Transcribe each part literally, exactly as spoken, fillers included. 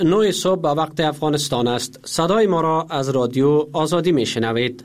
نه صبح به وقت افغانستان است. صدای ما را از رادیو آزادی می شنوید.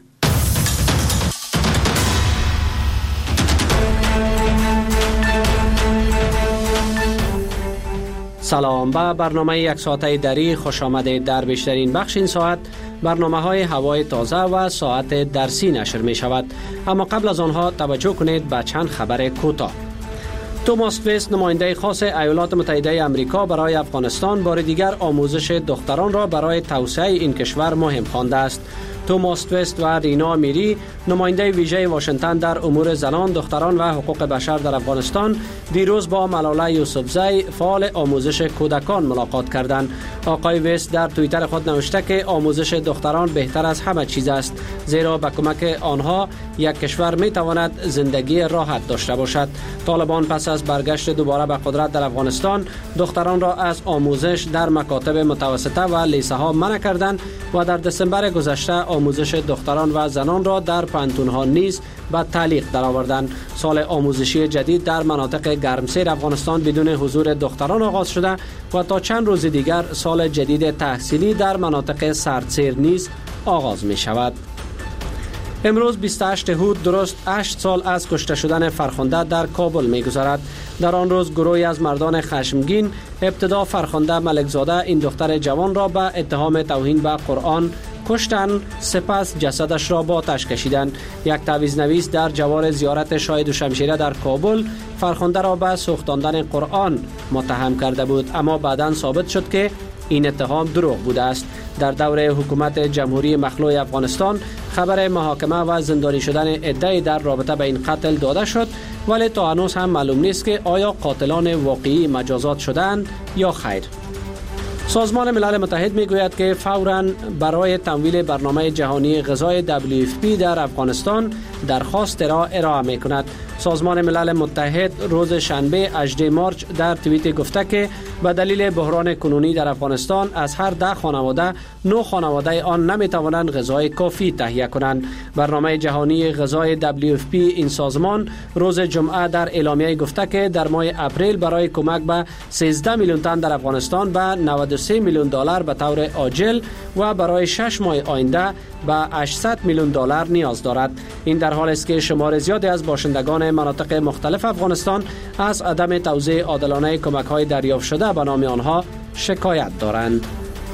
سلام، به برنامه یک ساعته دری خوش آمدید. در بیشترین بخش این ساعت برنامه های هوای تازه و ساعت درسی نشر می شود. اما قبل از آنها توجه کنید به چند خبر کوتاه. توماس وست، نماینده خاص ایالات متحده آمریکا برای افغانستان، بار دیگر آموزش دختران را برای توسعه این کشور مهم خوانده است. توماس وست و رینا میری، نماینده ویژه واشنگتن در امور زنان، دختران و حقوق بشر در افغانستان، دیروز با ملاله یوسفزی، فعال آموزش کودکان، ملاقات کردند. آقای وست در توییتر خود نوشته که آموزش دختران بهتر از همه چیز است، زیرا به کمک آنها یک کشور می تواند زندگی راحت داشته باشد. طالبان پس از برگشت دوباره به قدرت در افغانستان، دختران را از آموزش در مکاتب متوسطه و لیسه ها منع کردند و در دسامبر گذشته آموزش دختران و زنان را در پانتون‌ها نیز به تعلیق درآوردند. سال آموزشی جدید در مناطق گرمسیر افغانستان بدون حضور دختران آغاز شده و تا چند روز دیگر سال جدید تحصیلی در مناطق سردسیر نیز آغاز می شود. امروز بیست و هشتم هود درست هشت سال از کشته شدن فرخنده در کابل می گذرد. در آن روز گروهی از مردان خشمگین ابتدا فرخنده ملکزاده، این دختر جوان را به اتهام توهین به قرآن کشتند، سپس جسدش را با آتش کشیدند. یک تعویض‌نویس در جوار زیارت شاه دوشمشیره در کابل فرخنده را به سوختاندن قرآن متهم کرده بود، اما بعداً ثابت شد که این اتهام دروغ بوده است. در دوره حکومت جمهوری مخلوع افغانستان خبر محاکمه و زندانی شدن عده‌ای در رابطه به این قتل داده شد، ولی تا هنوز هم معلوم نیست که آیا قاتلان واقعی مجازات شدند یا خیر. سازمان ملل متحد میگوید که فوراً برای تمویل برنامه جهانی غذای دبلیو اف پی در افغانستان درخواست را ارائه میکند. سازمان ملل متحد روز شنبه هجدهم مارس در توییت گفته که به دلیل بحران کنونی در افغانستان از هر ده خانواده نه خانواده آن نمیتوانند غذای کافی تهیه کنند. برنامه جهانی غذای دبلیو اف پی این سازمان روز جمعه در اعلامیه گفته که در ماه اپریل برای کمک به سیزده میلیون تن در افغانستان به نود و سه میلیون دلار به طور عاجل و برای شش ماه آینده به هشتصد میلیون دلار نیاز دارد. این در حالی است که شمار زیادی از باشندگان مناطق مختلف افغانستان از عدم توزیع عادلانه کمک‌های دریافت شده به نام آنها شکایت دارند.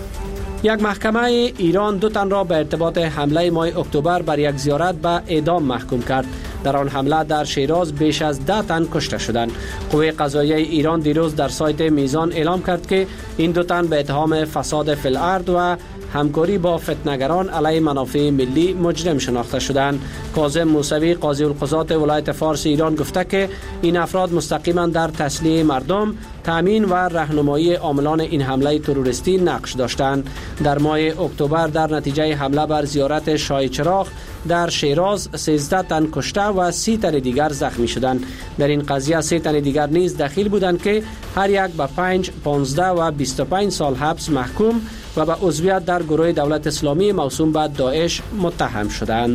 یک محکمه ایران دو تن را به ارتباط حمله ماه اکتبر بر یک زیارت به اعدام محکوم کرد. در آن حمله در شیراز بیش از ده تن کشته شدند. قوه قضاییه ایران دیروز در سایت میزان اعلام کرد که این دو تن به اتهام فساد فی الارض و همکاری با فتنه‌گران علیه منافع ملی مجرم شناخته شدند. کاظم موسوی، قاضی القضات ولایت فارس ایران گفته که این افراد مستقیما در تسلیح مردم، تامین و راهنمایی عاملان این حمله تروریستی نقش داشتند. در ماه اکتبر در نتیجه حمله بر زیارت شاه چراغ در شیراز سیزده تن کشته و سی تن دیگر زخمی شدند. در این قضیه سه تن دیگر نیز دخیل بودند که هر یک به پنج، پانزده و بیست و پنج سال حبس محکوم و به عضویت در گروه دولت اسلامی موسوم به داعش متهم شدند.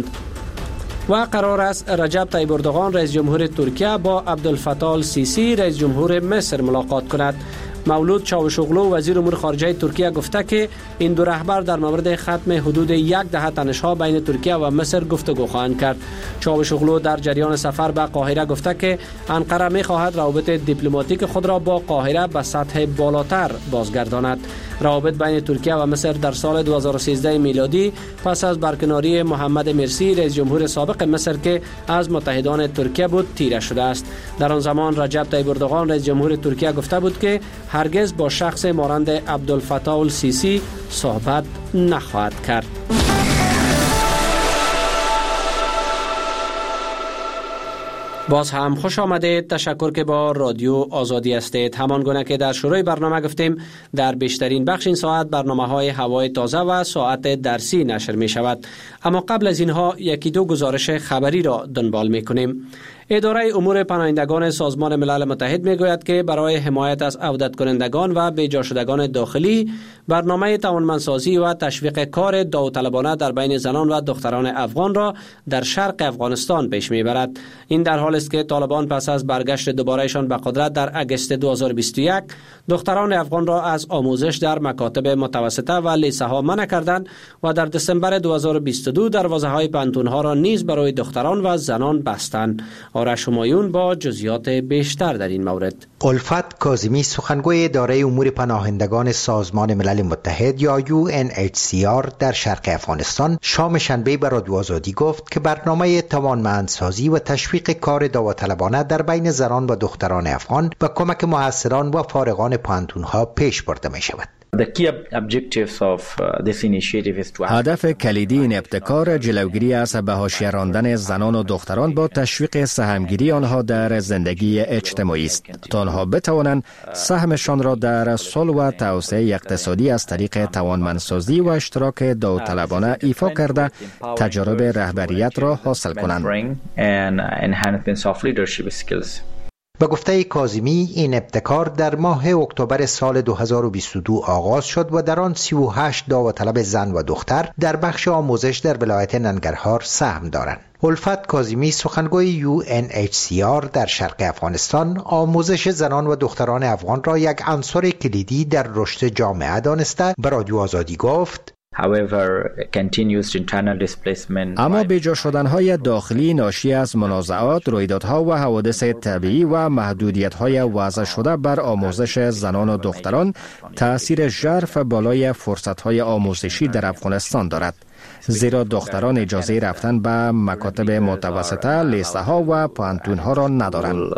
و قرار است رجب طیب اردوغان رئیس جمهور ترکیه با عبدالفتاح السیسی رئیس جمهور مصر ملاقات کند. مولود چاوشوغلو وزیر امور خارجه ترکیه گفته که این دو رهبر در مورد ختم حدود یک دهه تنش‌ها بین ترکیه و مصر گفتگو خواهند کرد. چاوشوغلو در جریان سفر به قاهره گفته که انقره می‌خواهد روابط دیپلماتیک خود را با قاهره به سطح بالاتر بازگرداند. روابط بین ترکیه و مصر در سال دو هزار و سیزده میلادی پس از برکناری محمد مرسی رئیس جمهور سابق مصر که از متحدان ترکیه بود تیره شده است. در آن زمان رجب طیب اردوغان رئیس جمهور ترکیه گفته بود که هرگز با شخص مانند عبدالفتاح السیسی صحبت نخواهد کرد. باز هم خوش آمدید. تشکر که با رادیو آزادی هستید. همان گونه که در شروع برنامه گفتیم، در بیشترین بخش این ساعت برنامه های هوای تازه و ساعت درسی نشر می شود. اما قبل از اینها یکی دو گزارش خبری را دنبال می کنیم. اداره امور پناهندگان سازمان ملل متحد می گوید که برای حمایت از عودت کنندگان و بیجا شدگان داخلی برنامه توانمندسازی و تشویق کار داوطلبانه در بین زنان و دختران افغان را در شرق افغانستان پیش میبرد. این در حالی است که طالبان پس از برگشت دوبارهشان به قدرت در اگست دو هزار و بیست و یک دختران افغان را از آموزش در مکاتب متوسطه و لیسه ها منع کردند و در دسامبر دو هزار و بیست و دو دروازه های پانتون ها را نیز برای دختران و زنان بستند. آرش همایون با جزئیات بیشتر در این مورد. الفت کاظمی سخنگوی اداره امور پناهندگان سازمان ملل متحد یا یو ان اچ سی آر در شرق افغانستان شام شنبه به رادیو آزادی گفت که برنامه توانمندسازی و تشویق کار داوطلبانه در بین زنان و دختران افغان با کمک محصلان و فارغان پانتون‌ها پیش برده می شود. هدف کلیدی این ابتکار جلوگیری از به حاشیه راندن زنان و دختران با تشویق سهمگیری آنها در زندگی اجتماعی است تا آنها بتوانند سهمشان را در صلح و توسعه اقتصادی از طریق توانمندسازی و اشتراک داوطلبانه ایفا کرده تجارب رهبریت را حاصل کنند. به گفته کاظمی این ابتکار در ماه اکتبر سال دو هزار و بیست و دو آغاز شد و در آن سی و هشت داوطلب زن و دختر در بخش آموزش در ولایت ننگرهار سهم دارند. الفت کاظمی سخنگوی یو ان اچ سی آر در شرق افغانستان آموزش زنان و دختران افغان را یک عنصر کلیدی در رشد جامعه دانسته به رادیو آزادی گفت: اما بیجا شدنهای داخلی ناشی از منازعات، رویدادها و حوادث طبیعی و محدودیت‌های وضع شده بر آموزش زنان و دختران تأثیر ژرف بالای فرصت‌های آموزشی در افغانستان دارد، زیرا دختران اجازه رفتن به مکاتب متوسطه، لیسه ها و پانتون ها را ندارند.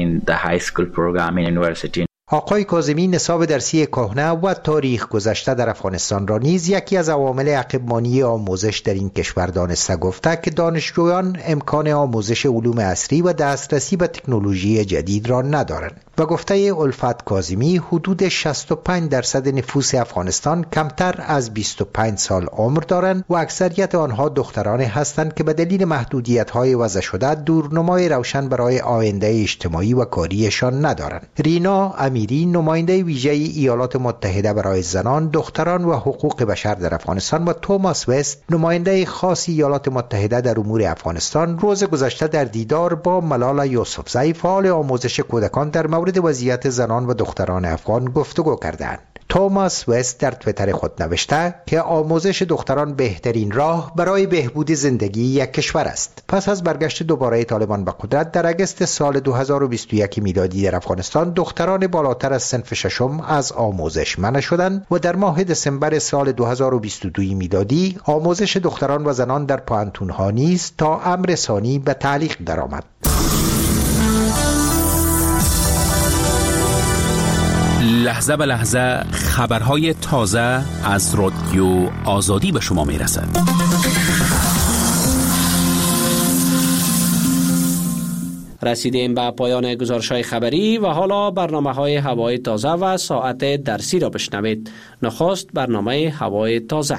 آقای کاظمی نصاب درسی کهنه و تاریخ گذشته در افغانستان را نیز یکی از عوامل عقب‌مانی آموزش در این کشور دانسته گفته که دانشجویان امکان آموزش علوم عصری و دسترسی به تکنولوژی جدید را ندارند. و گفته الفت کاظمی حدود شصت و پنج درصد نفوس افغانستان کمتر از بیست و پنج سال عمر دارند و اکثریت آنها دختران هستند که به دلیل محدودیت‌های وضع شده دورنمای روشن برای آینده اجتماعی و کاریشان ندارند. رینا امیری نماینده ویژه ایالات متحده برای زنان، دختران و حقوق بشر در افغانستان و توماس وست نماینده خاص ایالات متحده در امور افغانستان روز گذشته در دیدار با ملالا یوسفزئی فعال آموزش کودکان در مورد وضعیت زنان و دختران افغان گفتگو کردند. توماس وست در توییتر خود نوشته که آموزش دختران بهترین راه برای بهبود زندگی یک کشور است. پس از برگشت دوباره طالبان به قدرت در اگست سال دو هزار و بیست و یک میلادی در افغانستان دختران بالاتر از صنف ششم از آموزش منع شدند و در ماه دسامبر سال دو هزار و بیست و دو میلادی آموزش دختران و زنان در پانتون‌ها نیز تا امر ثانی به تعلیق درآمد. لحظه به لحظه خبرهای تازه از رادیو آزادی به شما می رسد. رسیدیم به پایان گزارش‌های خبری و حالا برنامه‌های هوای تازه و ساعت درسی را بشنوید. نخست برنامه هوای تازه.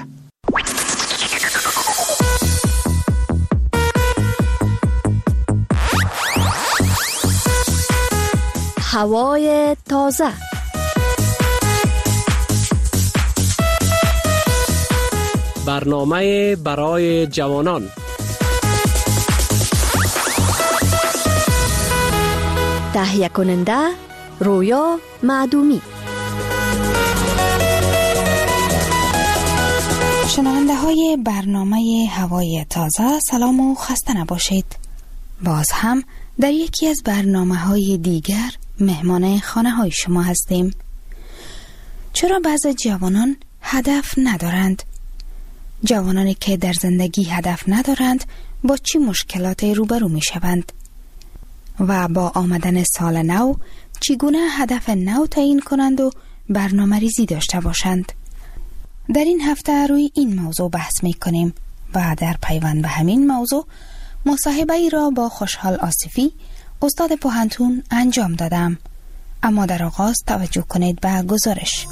هوای تازه. برنامه برای جوانان. تهیه کننده رویا معدومی. شنونده های برنامه هوای تازه سلام و خسته نباشید. باز هم در یکی از برنامه های دیگر مهمان خانه های شما هستیم. چرا بعضی جوانان هدف ندارند؟ جوانانی که در زندگی هدف ندارند با چی مشکلاتی روبرو می شوند؟ و با آمدن سال نو چگونه هدف نو تعیین کنند و برنامه ریزی داشته باشند؟ در این هفته روی این موضوع بحث می کنیم و در پیوند به همین موضوع مصاحبه ای را با خوشحال آصفی استاد پوهنتون انجام دادم. اما در آغاز توجه کنید به گزارش.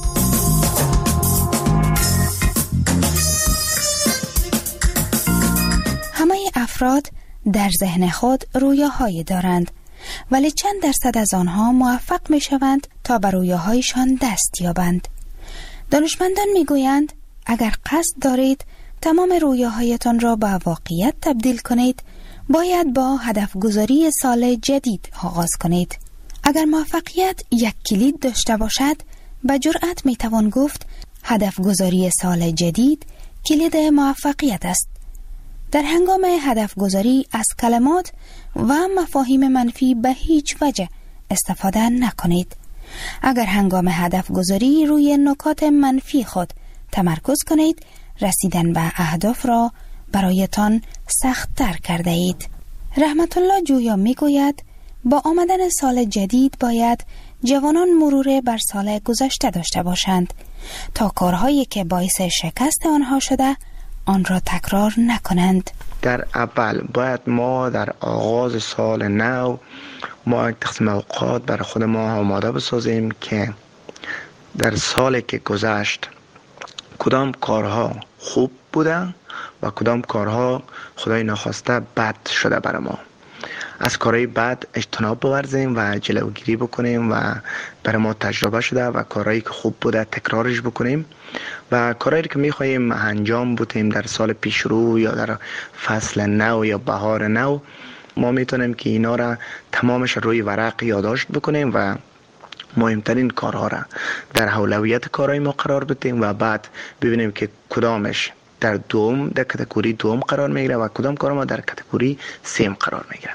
همه افراد در ذهن خود رویاهایی دارند، ولی چند درصد از آنها موفق می شوند تا به رویاهایشان دست یابند؟ دانشمندان میگویند اگر قصد دارید تمام رویاهایتان را به واقعیت تبدیل کنید، باید با هدف گذاری سال جدید آغاز کنید. اگر موفقیت یک کلید داشته باشد، به جرأت میتوان گفت هدف گذاری سال جدید کلید موفقیت است. در هنگام هدف گذاری از کلمات و مفاهیم منفی به هیچ وجه استفاده نکنید. اگر هنگام هدف گذاری روی نکات منفی خود تمرکز کنید، رسیدن به اهداف را برایتان سخت‌تر کرده اید. رحمت الله جویا می گوید با آمدن سال جدید باید جوانان مرور بر سال گذشته داشته باشند تا کارهایی که باعث شکست آنها شده آن را تکرار نکنند. در اول باید ما در آغاز سال نو ما یک تقسیم اوقات برای خود ما آماده بسازیم که در سالی که گذشت کدام کارها خوب بودن و کدام کارها خدای نخواسته بد شده برای ما. از کارهای بد اجتناب بورزیم و جلوگیری بکنیم و برای ما تجربه شده و کارهایی که خوب بوده تکرارش بکنیم و کارهایی که میخواییم انجام بدیم در سال پیش رو یا در فصل نو یا بهار نو، ما میتونیم که اینا را تمامش روی ورق یادداشت بکنیم و مهمترین کارها را در اولویت کارهای ما قرار بدیم و بعد ببینیم که کدامش در دوم در کاتگوری دوم قرار میگیره و کدام کار ما در کاتگوری سیم قرار میگیره.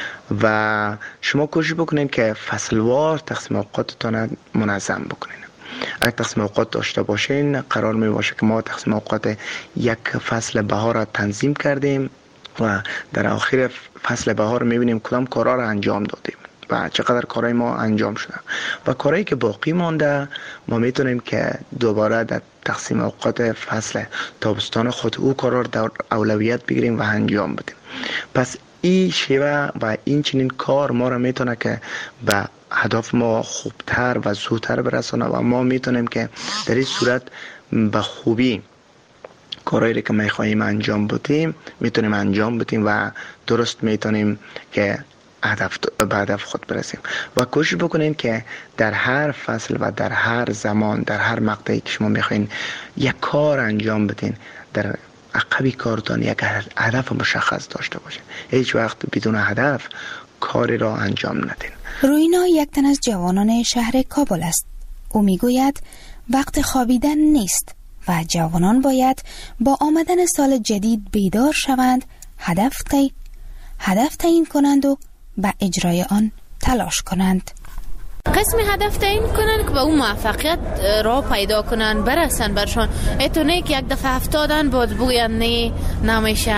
و شما کوشش بکنین که فصلوار تقسیم اوقاتتان منظم بکنین. اگر تقسیم اوقات داشته باشین قرار می باشه که ما تقسیم اوقات یک فصل بهار را تنظیم کردیم و در آخر فصل بهار میبینیم کدام کارها را انجام دادیم و چقدر کارهای ما انجام شده و کارهایی که باقی مانده ما میتونیم که دوباره در تقسیم اوقات فصل تابستان خود او کارها را در اولویت بگیریم و انجام بدیم. پس این شیوه و این چنین کار ما را میتونه که به هدف ما خوبتر و زودتر برسانه و ما میتونیم که در این صورت به خوبی کارهایی که میخواییم انجام بدیم میتونیم انجام بدیم و درست میتونیم که هدف به هدف خود برسیم. و کوشش بکنین که در هر فصل و در هر زمان در هر مقطعی که شما میخواین یک کار انجام بدین در عقبی کارتان یک هدف مشخص داشته باشین. هیچ وقت بدون هدف کاری را انجام ندین. روینا یک تن از جوانان شهر کابل است. او میگوید وقت خوابیدن نیست و جوانان باید با آمدن سال جدید بیدار شوند، هدف تی هدف تعیین کنند و به اجرای آن تلاش کنند. قسم هدف تعیین کنن که به اون موفقیت را پیدا کنن برسن برشان. ایتونه که یک دفعه افتادن بود بگوین نه نمیشه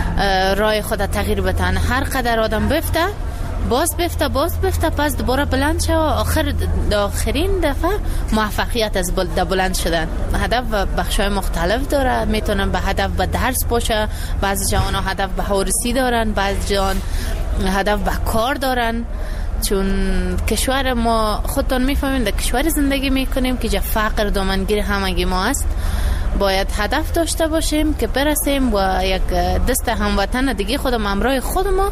رای خود تغییر بدن. هر قدر آدم بفته باز بفته باز بفته پس دوباره بلند شه و آخر آخرین دفعه موفقیت از بلند شدن. هدف بخشای مختلف داره. میتونن به هدف به درس باشه، بعضی جوان ها هدف به هورسی دارن، بعضی جوان هدف به کار دارن. چون کشور ما خودتون میفهمین در کشور زندگی میکنیم که جا فقر دامنگیر همگی ما است. باید هدف داشته باشیم که برسیم و یک دست هموطن دیگه خودم همراه خود ما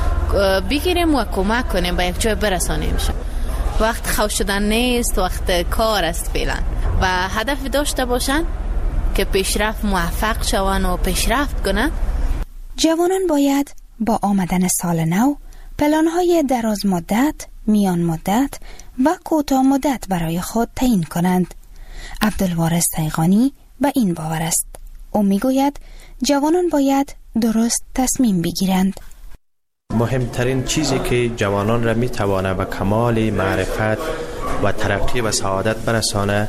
بگیریم و کمک کنیم به یک جای برسانیم. وقت خوش شدن نیست، وقت کار است فعلا و هدف داشته باشن که پیشرفت موفق شون و پیشرفت کنن. جوانان باید با آمدن سال نو پلان‌های دراز مدت، میان مدت و کوتاه مدت برای خود تعیین کنند. عبدالوارث تیغانی به این باور است. او میگوید جوانان باید درست تصمیم بگیرند. مهمترین چیزی که جوانان را میتوانه به کمال معرفت و ترقی و سعادت برسانه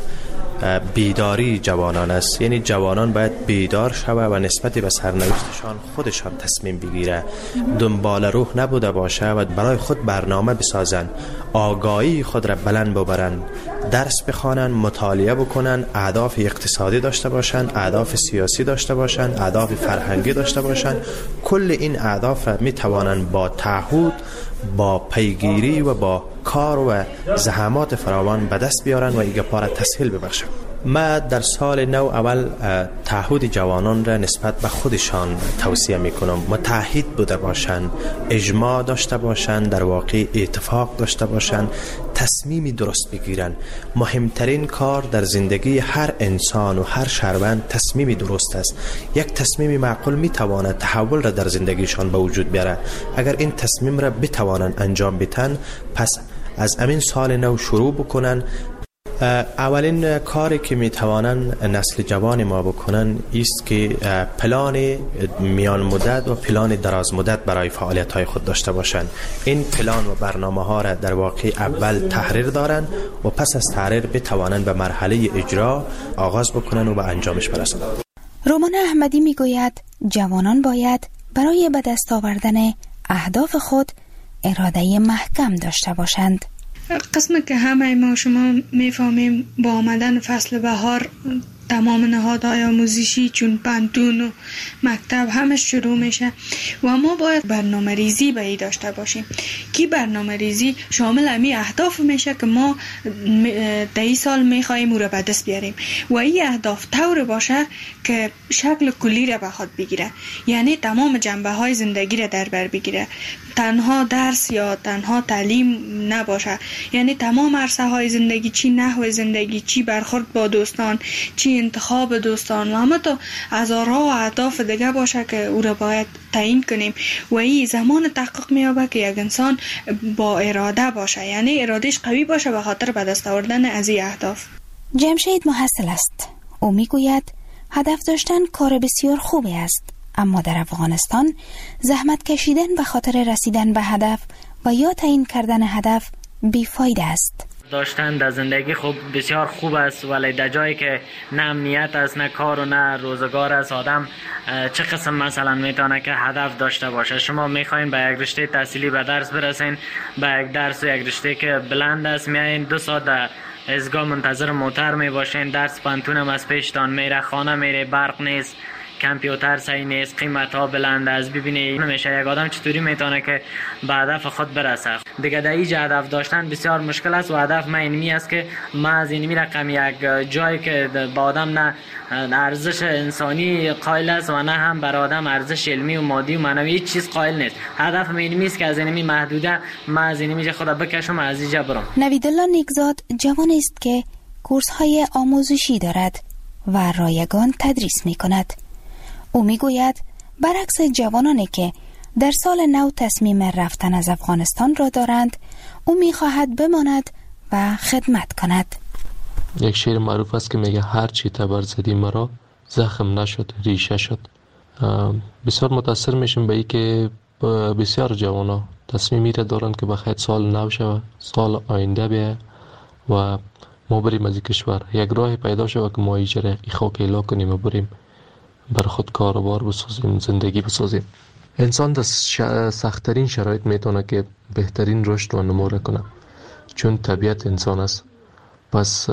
بیداری جوانان است. یعنی جوانان باید بیدار شوه و نسبت به سرنوشتشان خودشان تصمیم بگیره، دنبال روح نبوده باشه و برای خود برنامه بسازن، آگاهی خود را بلند ببرن، درس بخوانن، مطالعه بکنن، اهداف اقتصادی داشته باشن، اهداف سیاسی داشته باشن، اهداف فرهنگی داشته باشن. کل این اهداف را می توانن با تعهد، با پیگیری و با کار و زحمات فراوان به دست بیارن و ایگه پاره تسهیل ببخشن. ما در سال نو اول تعهد جوانان را نسبت به خودشان توصیه میکنم. متحد بوده باشند، اجماع داشته باشند، در واقع اتفاق داشته باشند، تصمیمی درست بگیرن. مهمترین کار در زندگی هر انسان و هر شهروند تصمیمی درست است. یک تصمیم معقول میتواند تحول را در زندگیشان به وجود بیاره. اگر این تصمیم را بتوانند انجام بدن، پس از امین سال نو شروع بکنن. اولین کاری که میتوانند نسل جوان ما بکنن است که پلان میان مدت و پلان دراز مدت برای فعالیت های خود داشته باشند. این پلان و برنامه ها را در واقع اول تحریر دارند و پس از تحریر بتوانند به مرحله اجرا آغاز بکنن و به انجامش برسند. رومان احمدی میگوید جوانان باید برای به دست آوردن اهداف خود اراده محکم داشته باشند. قسم که همه ما شما میفهمیم با آمدن فصل بهار تمام نهادهای آموزشی چون پانتون و مکتب همه شروع میشه و ما باید برنامه ریزی به ای داشته باشیم که برنامه ریزی شامل امی اهداف میشه که ما در این سال میخواییم او را به دست بیاریم و این اهداف طور باشه که شکل کلی را به خود بگیره، یعنی تمام جنبه های زندگی را در بر بگیره، تنها درس یا تنها تعلیم نباشه، یعنی تمام عرصه های زندگی، چی نحو زندگی، چی برخورد با دوستان، چی انتخاب دوستان و همه تا هزارها و اهداف دیگه باشه که او را باید تعیین کنیم و این زمان تحقق میابه که یک انسان با اراده باشه، یعنی ارادهش قوی باشه به خاطر به دست آوردن از این اهداف. جمشید محصل است. او میگوید هدف داشتن کار بسیار خوبی است، اما در افغانستان زحمت کشیدن به خاطر رسیدن به هدف و یا تعیین کردن هدف بیفایده است. داشتن در زندگی خوب بسیار خوب است، ولی در جایی که نه امنیت است، نه کار و نه روزگار است، آدم چه قسم مثلا میتونه که هدف داشته باشه؟ شما میخواین به یک رشته تحصیلی به درس برسین، به یک درس و یک رشته که بلند است میایین، دو ساعت در ایستگاه منتظر موتر میباشین، درس پانتون هم از پیشتان میره، خانه میره، برق نیست، کامپیوتر صحیح نیست، قیمت ها بلند است. ببینید نمیشه یک آدم چطوری میتونه که به هدف خود برسه. دیگه در اینجا هدف داشتن بسیار مشکل است و هدف من اینمی است که ما از اینمی رقم یک جایی که با آدم نه ارزش انسانی قائل است و نه هم بر آدم ارزش علمی و مادی و معنوی هیچ چیز قائل نیست. هدف من اینمی است که از اینمی محدوده ما از اینمی خود بکشم، از اینجا برم. نویدالله نیکزاد جوان است که کورس های آموزشی دارد و رایگان تدریس می کند. او میگوید برعکس جوانانی که در سال نو تصمیم رفتن از افغانستان را دارند، او میخواهد بماند و خدمت کند. یک شعر معروف است که میگه هر چی تبر زدی مرا زخم نشد ریشه شد. بسیار متاثر میشیم به این که بسیار جوانا تصمیمی را دارند که بخیر سال نو شود، سال آینده بیاید و ما بریم از کشور، یک راه پیدا شود که ما ایجره ای خاک اعلا کنیم و بریم بر خود کاروبار بسازیم، زندگی بسازیم. انسان در سخت‌ترین شرایط میتونه که بهترین رشد و نمو کنه، چون طبیعت انسان است. پس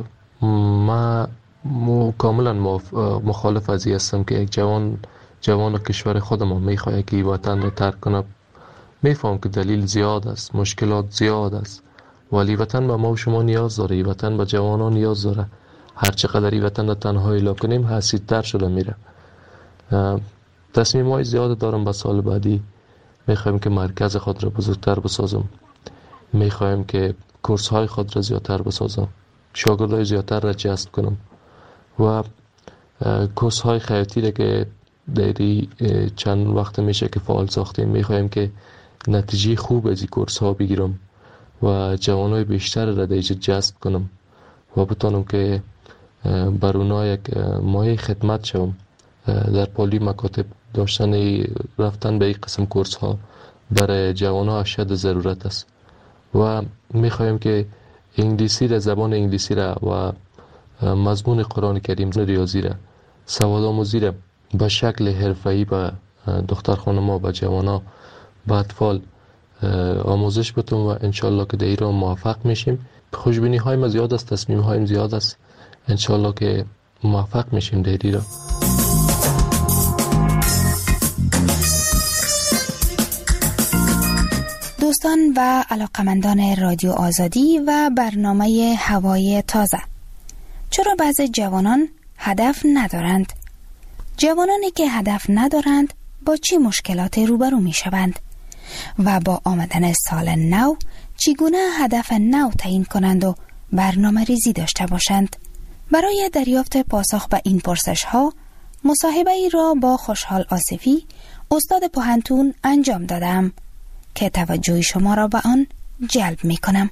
ما کاملا مخالف از این هستم که یک جوان جوان کشور خودمان میخواد که وطن را ترک کنه. میفهم که دلیل زیاد است، مشکلات زیاد است، ولی وطن به ما و شما نیاز داره، وطن به جوانان نیاز داره. هر چقدر این وطن را تنهایی لا کنیم حسیدتر شده میره. تصمیم های زیاد دارم به سال بعدی. میخوایم که مرکز خود را بزرگتر بسازم، میخوایم که کورس های خود را زیادتر بسازم، شاگردای زیادتر را جذب کنم و کورس های خیاطی را که دیری چند وقت میشه که فعال ساختیم، میخوایم که نتیجه خوب از این کورس ها بگیرم و جوانای بیشتر را دیجا جذب کنم و بتانم که بر اونا یک مایه خدمت شوم. در پالی مکاتب داشتن رفتن به این قسم کورس ها برای جوان ها اشد ضرورت است و میخوایم که انگلیسی را، زبان انگلیسی را و مضمون قرآن کریم، ریاضی را، سواد آموزی را به شکل حرفه‌ای به دختر خانم‌ها، به جوان ها، به اطفال آموزش بتون و انشالله که در ایران موفق میشیم. خوشبینی های ما زیاد است، تصمیم هایم زیاد است، انشالله که موفق میشیم در ایران. دوستان و علاقمندان رادیو آزادی و برنامه هوای تازه، چرا بعضی جوانان هدف ندارند؟ جوانانی که هدف ندارند با چه مشکلاتی روبرو می شوند؟ و با آمدن سال نو چگونه هدف نو تعیین کنند و برنامه ریزی داشته باشند؟ برای دریافت پاسخ به این پرسش ها مصاحبه ای را با خوشحال آصفی استاد پوهنتون انجام دادم که توجه شما را به آن جلب می کنم.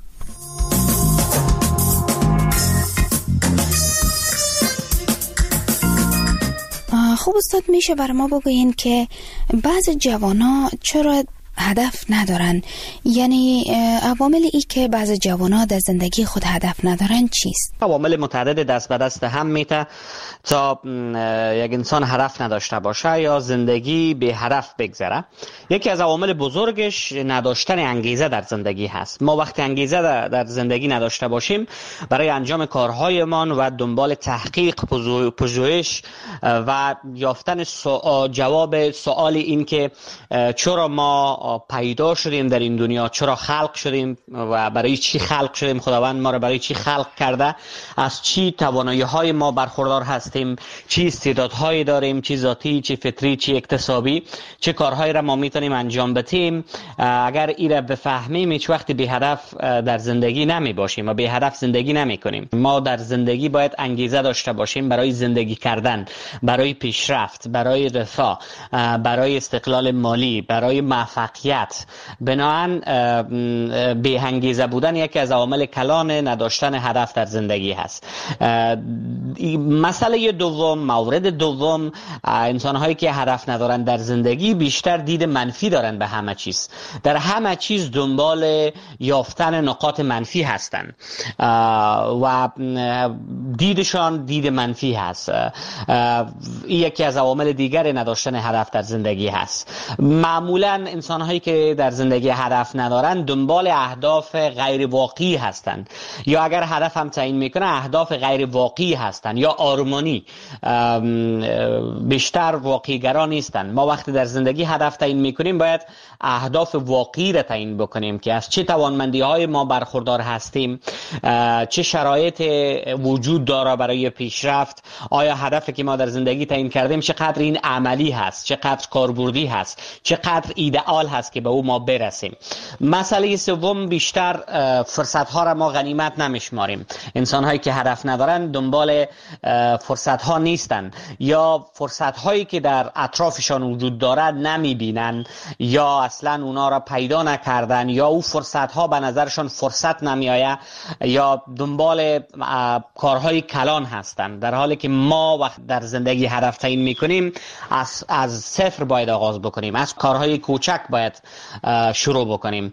خب استاد، میشه بر ما بگوین که بعض جوانا چرا هدف ندارن؟ یعنی عوامل ای که بعض جوانا در زندگی خود هدف ندارن چیست؟ عوامل متعدد دست به دست هم میته تا یک انسان هدف نداشته باشه یا زندگی به هدف بگذره. یکی از عوامل بزرگش نداشتن انگیزه در زندگی هست. ما وقتی انگیزه در زندگی نداشته باشیم برای انجام کارهایمان و دنبال تحقیق، پژوهش و یافتن سوال، جواب سوال این که چرا ما پیدا شدیم در این دنیا، چرا خلق شدیم و برای چی خلق شدیم، خداوند ما را برای چی خلق کرده، از چی توانایی های ما برخوردار هستیم، چی استعدادهایی داریم، چی ذاتی، چی فطری، چی اکتسابی، چه کارهایی را ما میتونیم انجام بدیم. اگر این را بفهمیم هیچ وقت به هدف در زندگی نمی باشیم و به هدف زندگی نمی کنیم. ما در زندگی باید انگیزه داشته باشیم برای زندگی کردن، برای پیشرفت، برای رفاه، برای استقلال مالی، برای موفقیت. بنابراین به انگیزه بودن یکی از عوامل کلان نداشتن هدف در زندگی هست. مسئله دوم، مورد دوم، انسان هایی که هدف ندارن در زندگی بیشتر دید منفی دارن به همه چیز. در همه چیز دنبال یافتن نقاط منفی هستن و دیدشان دید منفی هست. این یکی از عوامل دیگر نداشتن هدف در زندگی هست. معمولا انسان هایی که در زندگی هدف ندارن دنبال اهداف غیر واقعی هستند، یا اگر هدف هم تعیین میکنه اهداف غیر واقعی هستند یا آرمانی، بیشتر واقعی گرا نیستند. ما وقتی در زندگی هدف تعیین میکنیم باید اهداف واقعی را تعیین بکنیم که از چه توانمندی های ما برخوردار هستیم، چه شرایط وجود داره برای پیشرفت، آیا هدفی که ما در زندگی تعیین کردیم چقدر این عملی هست، چقدر کاربردی هست، چقدر ایدئال هست که به او ما برسیم. مسئله سوم، بیشتر فرصت ها را ما غنیمت نمیشماریم. انسان هایی که هدف ندارن دنبال فرصت ها نیستن یا فرصت هایی که در اطرافشان وجود دارد نمیبینن یا اصلا اونا را پیدا نکردن یا او فرصت ها به نظرشان فرصت نمیآید یا دنبال کارهای کلان هستن، در حالی که ما وقت در زندگی هدف تعیین میکنیم از از صفر باید آغاز بکنیم، از کارهای کوچک باید شروع بکنیم.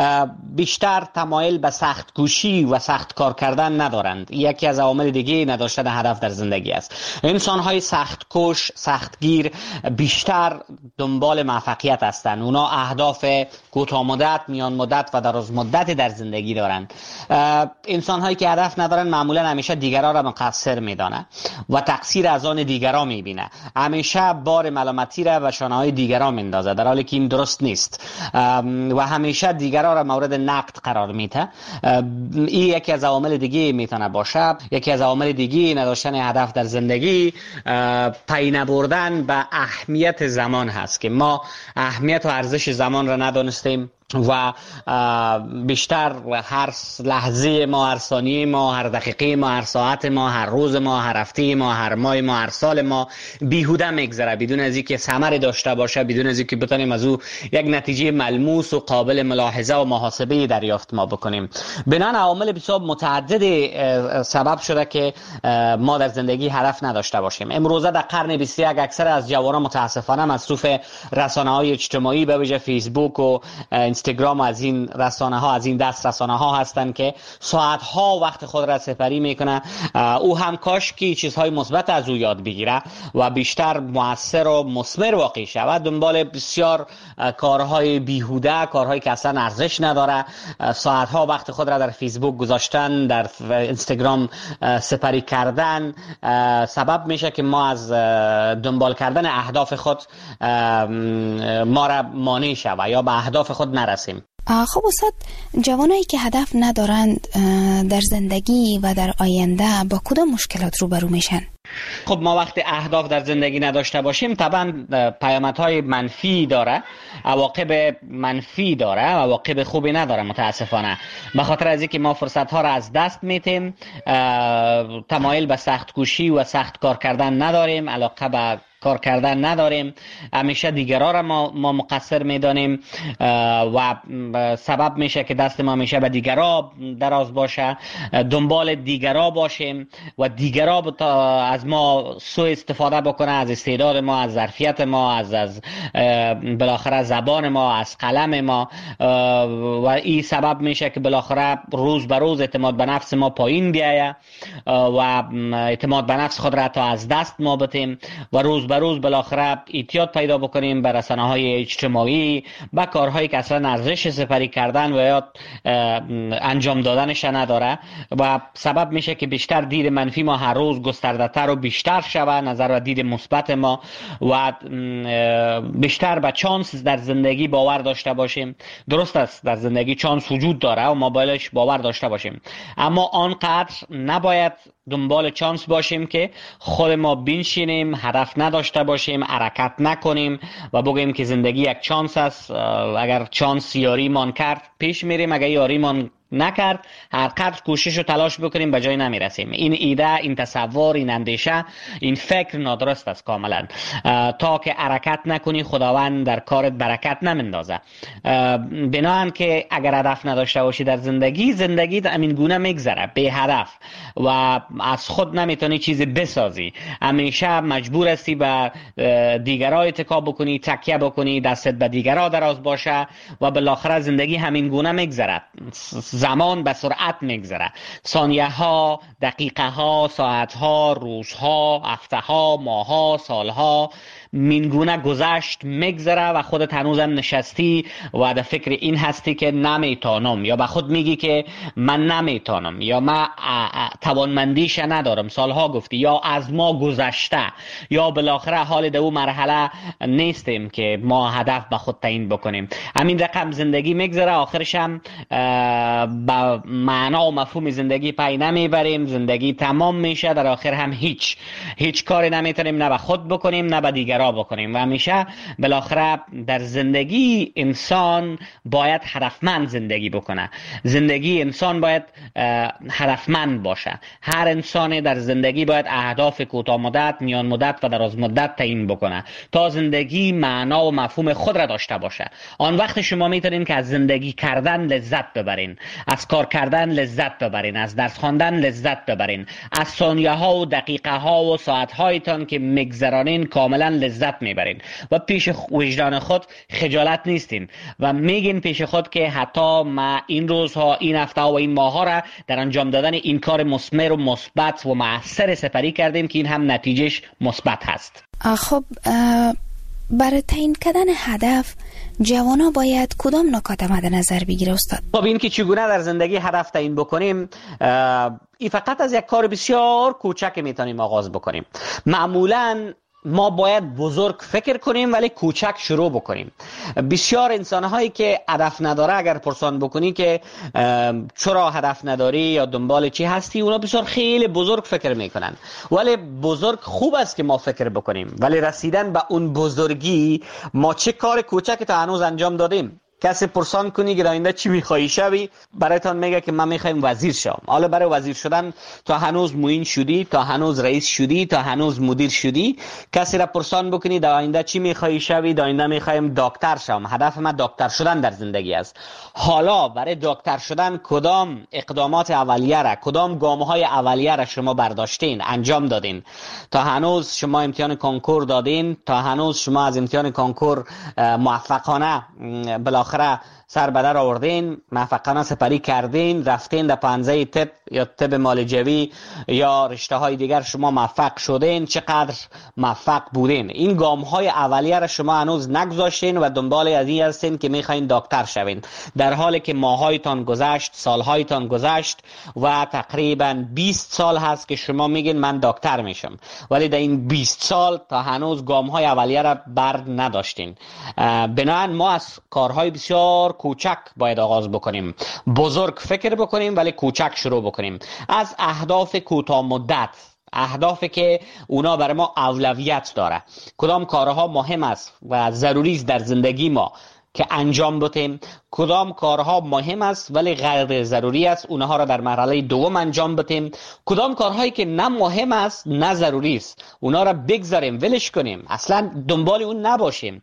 بیشتر تمایل به سخت کوشی و سخت کار کردن ندارند. یکی از عوامل دیگه نداشتن هدف در زندگی است. انسان های سخت کوش، سخت گیر بیشتر دنبال موفقیت هستند. اونا اهداف کوتاه مدت، میان مدت و دراز مدت در زندگی دارند. انسان هایی که هدف ندارن معمولا همیشه دیگران را مقصر میدانه و تقصیر از آن دیگران میبینه. همیشه بار ملامتی را به شانه های دیگران میندازه، در حالی که این درست نیست و همیشه دیگران را مورد نقد قرار میده. این یکی از عوامل دیگه میتونه باشه. یکی از عوامل دیگه نداشتن هدف در زندگی پی نبردن به اهمیت زمان هست که ما اهمیت و ارزش زمان را ندانستیم و بیشتر هر لحظه ما، هر ثانیه ما، هر دقیقه ما، هر ساعت ما، هر روز ما، هر هفته ما، هر ماه ما، هر سال ما بیهوده میگذره بدون از اینکه ثمری داشته باشه، بدون از اینکه بتونیم از او یک نتیجه ملموس و قابل ملاحظه و محاسبه دریافت ما بکنیم. بنابراین عوامل بسیار متعدد سبب شده که ما در زندگی هدف نداشته باشیم. امروزه در قرن بیست و یک اکثر از جوانان متاسفانه مصروف رسانه‌های اجتماعی به ویژه فیسبوک و اینستاگرام و از این رسانه ها، از این دست رسانه ها هستند که ساعت ها وقت خود را سپری میکنه. او هم کاش که چیزهای مثبت از او یاد بگیره و بیشتر موثر و مثمر واقع شود. دنبال بسیار کارهای بیهوده، کارهایی که اصلا ارزش نداره، ساعت ها وقت خود را در فیسبوک گذاشتن، در اینستاگرام سپری کردن سبب میشه که ما از دنبال کردن اهداف خود ما را مانع شود یا به اهداف خود نرسیم. خب استاد، جوانایی که هدف ندارند در زندگی و در آینده با کدام مشکلات روبرو میشن؟ خب ما وقتی اهداف در زندگی نداشته باشیم طبعا پیامدهای منفی داره، عواقب منفی داره، عواقب خوبی نداره متاسفانه. به خاطر از اینکه ما فرصت ها را از دست میتیم، تمایل به سخت کوشی و سخت کار کردن نداریم، علاقه به کار کردن نداریم، همیشه دیگرها را ما, ما مقصر میدانیم و سبب میشه که دست ما همیشه به دیگرها دراز باشه، دنبال دیگرها باشیم و دیگرها از ما سوء استفاده بکنه، از استعداد ما، از ظرفیت ما، از از بالاخره زبان ما، از قلم ما، و این سبب میشه که بالاخره روز به روز اعتماد به نفس ما پایین بیایه و اعتماد به نفس خود را تا از دست ما بتیم و روز به روز بالاخره اعتیاد پیدا بکنیم به رسانه‌های اجتماعی، به کارهایی که اصلا ارزش سپری کردن و یا انجام دادنش نداره و سبب میشه که بیشتر دید منفی ما هر روز گسترده‌تر و بیشتر شوه، نظر و دید مثبت ما و بیشتر به چانس در زندگی باور داشته باشیم. درست است در زندگی چانس وجود داره و ما بایدش باور داشته باشیم، اما آنقدر نباید دنبال چانس باشیم که خود ما بنشینیم، هدف نداشته باشیم، حرکت نکنیم و بگیم که زندگی یک چانس است، اگر چانس یاریمان کرد پیش میریم، اگر یاریمان نکرد هر قدر کوشش و تلاش بکنیم به جای نمیرسیم. این ایده، این تصور، این اندیشه، این فکر نادرست است کاملا. تا که حرکت نکنی خداوند در کارت برکت نمیندازه. بنابراین که اگر هدف نداشته باشی در زندگی، زندگی همین گونه میگذره بی هدف و از خود نمیتونی چیزی بسازی، همیشه مجبور هستی به دیگرها اتکا بکنی، تکیه بکنی، دستت به دیگرها دراز باشه و بالاخره زندگی همین گونه میگذره. زمان به سرعت میگذره، ثانیه ها، دقیقه ها، ساعت ها، روز ها، هفته ها، ماه ها، سال ها مینگونه گذشت میگذره و خودت هنوزم نشستی و در فکر این هستی که نمیتونم، یا به خود میگی که من نمیتونم، یا من توانمندیش ندارم، سالها گفتی، یا از ما گذشته، یا بالاخره حال در اون مرحله نیستیم که ما هدف به خود تعیین بکنیم. همین رقم زندگی میگذره، آخرش هم با معنا و مفهوم زندگی پی نمیبریم، زندگی تمام میشه، در آخر هم هیچ هیچ کاری نمیتونیم نه به خود بکنیم نه به دیگران بکنیم و همیشه بالاخره در زندگی انسان باید هدفمند زندگی بکنه. زندگی انسان باید هدفمند باشه. هر انسان در زندگی باید اهداف کوتاه مدت، میان مدت و دراز مدت تعیین بکنه تا زندگی معنا و مفهوم خود را داشته باشه. آن وقت شما میتونین که از زندگی کردن لذت ببرین، از کار کردن لذت ببرین، از درس خواندن لذت ببرین، از ثانیه ها و دقیقه ها و ساعت هایتان که میگذرانین کاملا لذت میبرین و پیش وجدان خود خجالت نیستین و میگین پیش خود که حتی ما این روزها، این هفته و این ماه ها را در انجام دادن این کار مثمر و مثبت و مؤثر سپری کردیم که این هم نتیجهش مثبت هست. خب برای تعیین کردن هدف جوانا باید کدام نکات مد نظر بگیره استاد؟ خب این که چگونه در زندگی هدف تعیین بکنیم، این فقط از یک کار بسیار کوچک میتونیم آغاز بکنیم. معمولاً ما باید بزرگ فکر کنیم ولی کوچک شروع بکنیم. بسیار انسان‌هایی که هدف نداره اگر پرسان بکنی که چرا هدف نداری یا دنبال چی هستی، اونا بسیار خیلی بزرگ فکر میکنن. ولی بزرگ خوب است که ما فکر بکنیم، ولی رسیدن به اون بزرگی ما چه کار کوچکی تا هنوز انجام دادیم. کسی پرسان کنی که آینده چی میخوایی شوی، برایتان میگه که من میخوایم وزیر شم. حالا برای وزیر شدن تا هنوز معین شدی، تا هنوز رئیس شدی، تا هنوز مدیر شدی. کسی را پرسان بکنی در آینده چی میخوایی شوی، در آینده میخوایم دکتر شم، هدف من دکتر شدن در زندگی است. حالا برای دکتر شدن کدام اقدامات اولیه را، کدام گام‌های اولیه را شما برداشتین، انجام دادین؟ تا هنوز شما امتحان کنکور دادین، تا هنوز شما از امتحان کنکور موفقانه بالاخره سر به در آوردین، موفقانه سپری کردین، رفتین در پنجه تپ یا طب معالجوی یا رشته های دیگر شما موفق شدین، چقدر موفق بودین. این گام های اولیه را شما هنوز نگذاشتین و دنبال از این هستین که میخواین دکتر شوین، در حالی که ماهایتان گذشت، سالهایتان گذشت و تقریبا بیست سال هست که شما میگین من دکتر میشم، ولی در این بیست سال تا هنوز گام های اولیه را بر نداشتین. بنابراین ما از کارهای بسیار کوچک باید آغاز بکنیم، بزرگ فکر بکنیم ولی کوچک شروع بکنیم. از اهداف کوتاه مدت، اهدافی که اونا برای ما اولویت داره، کدام کارها مهم است و ضروری است در زندگی ما که انجام بدیم، کدام کارها مهم است ولی غیر ضروری است اونها را در مرحله دوم انجام بدیم، کدام کارهایی که نه مهم است نه ضروری است اونها را بگذاریم، ولش کنیم، اصلا دنبال اون نباشیم.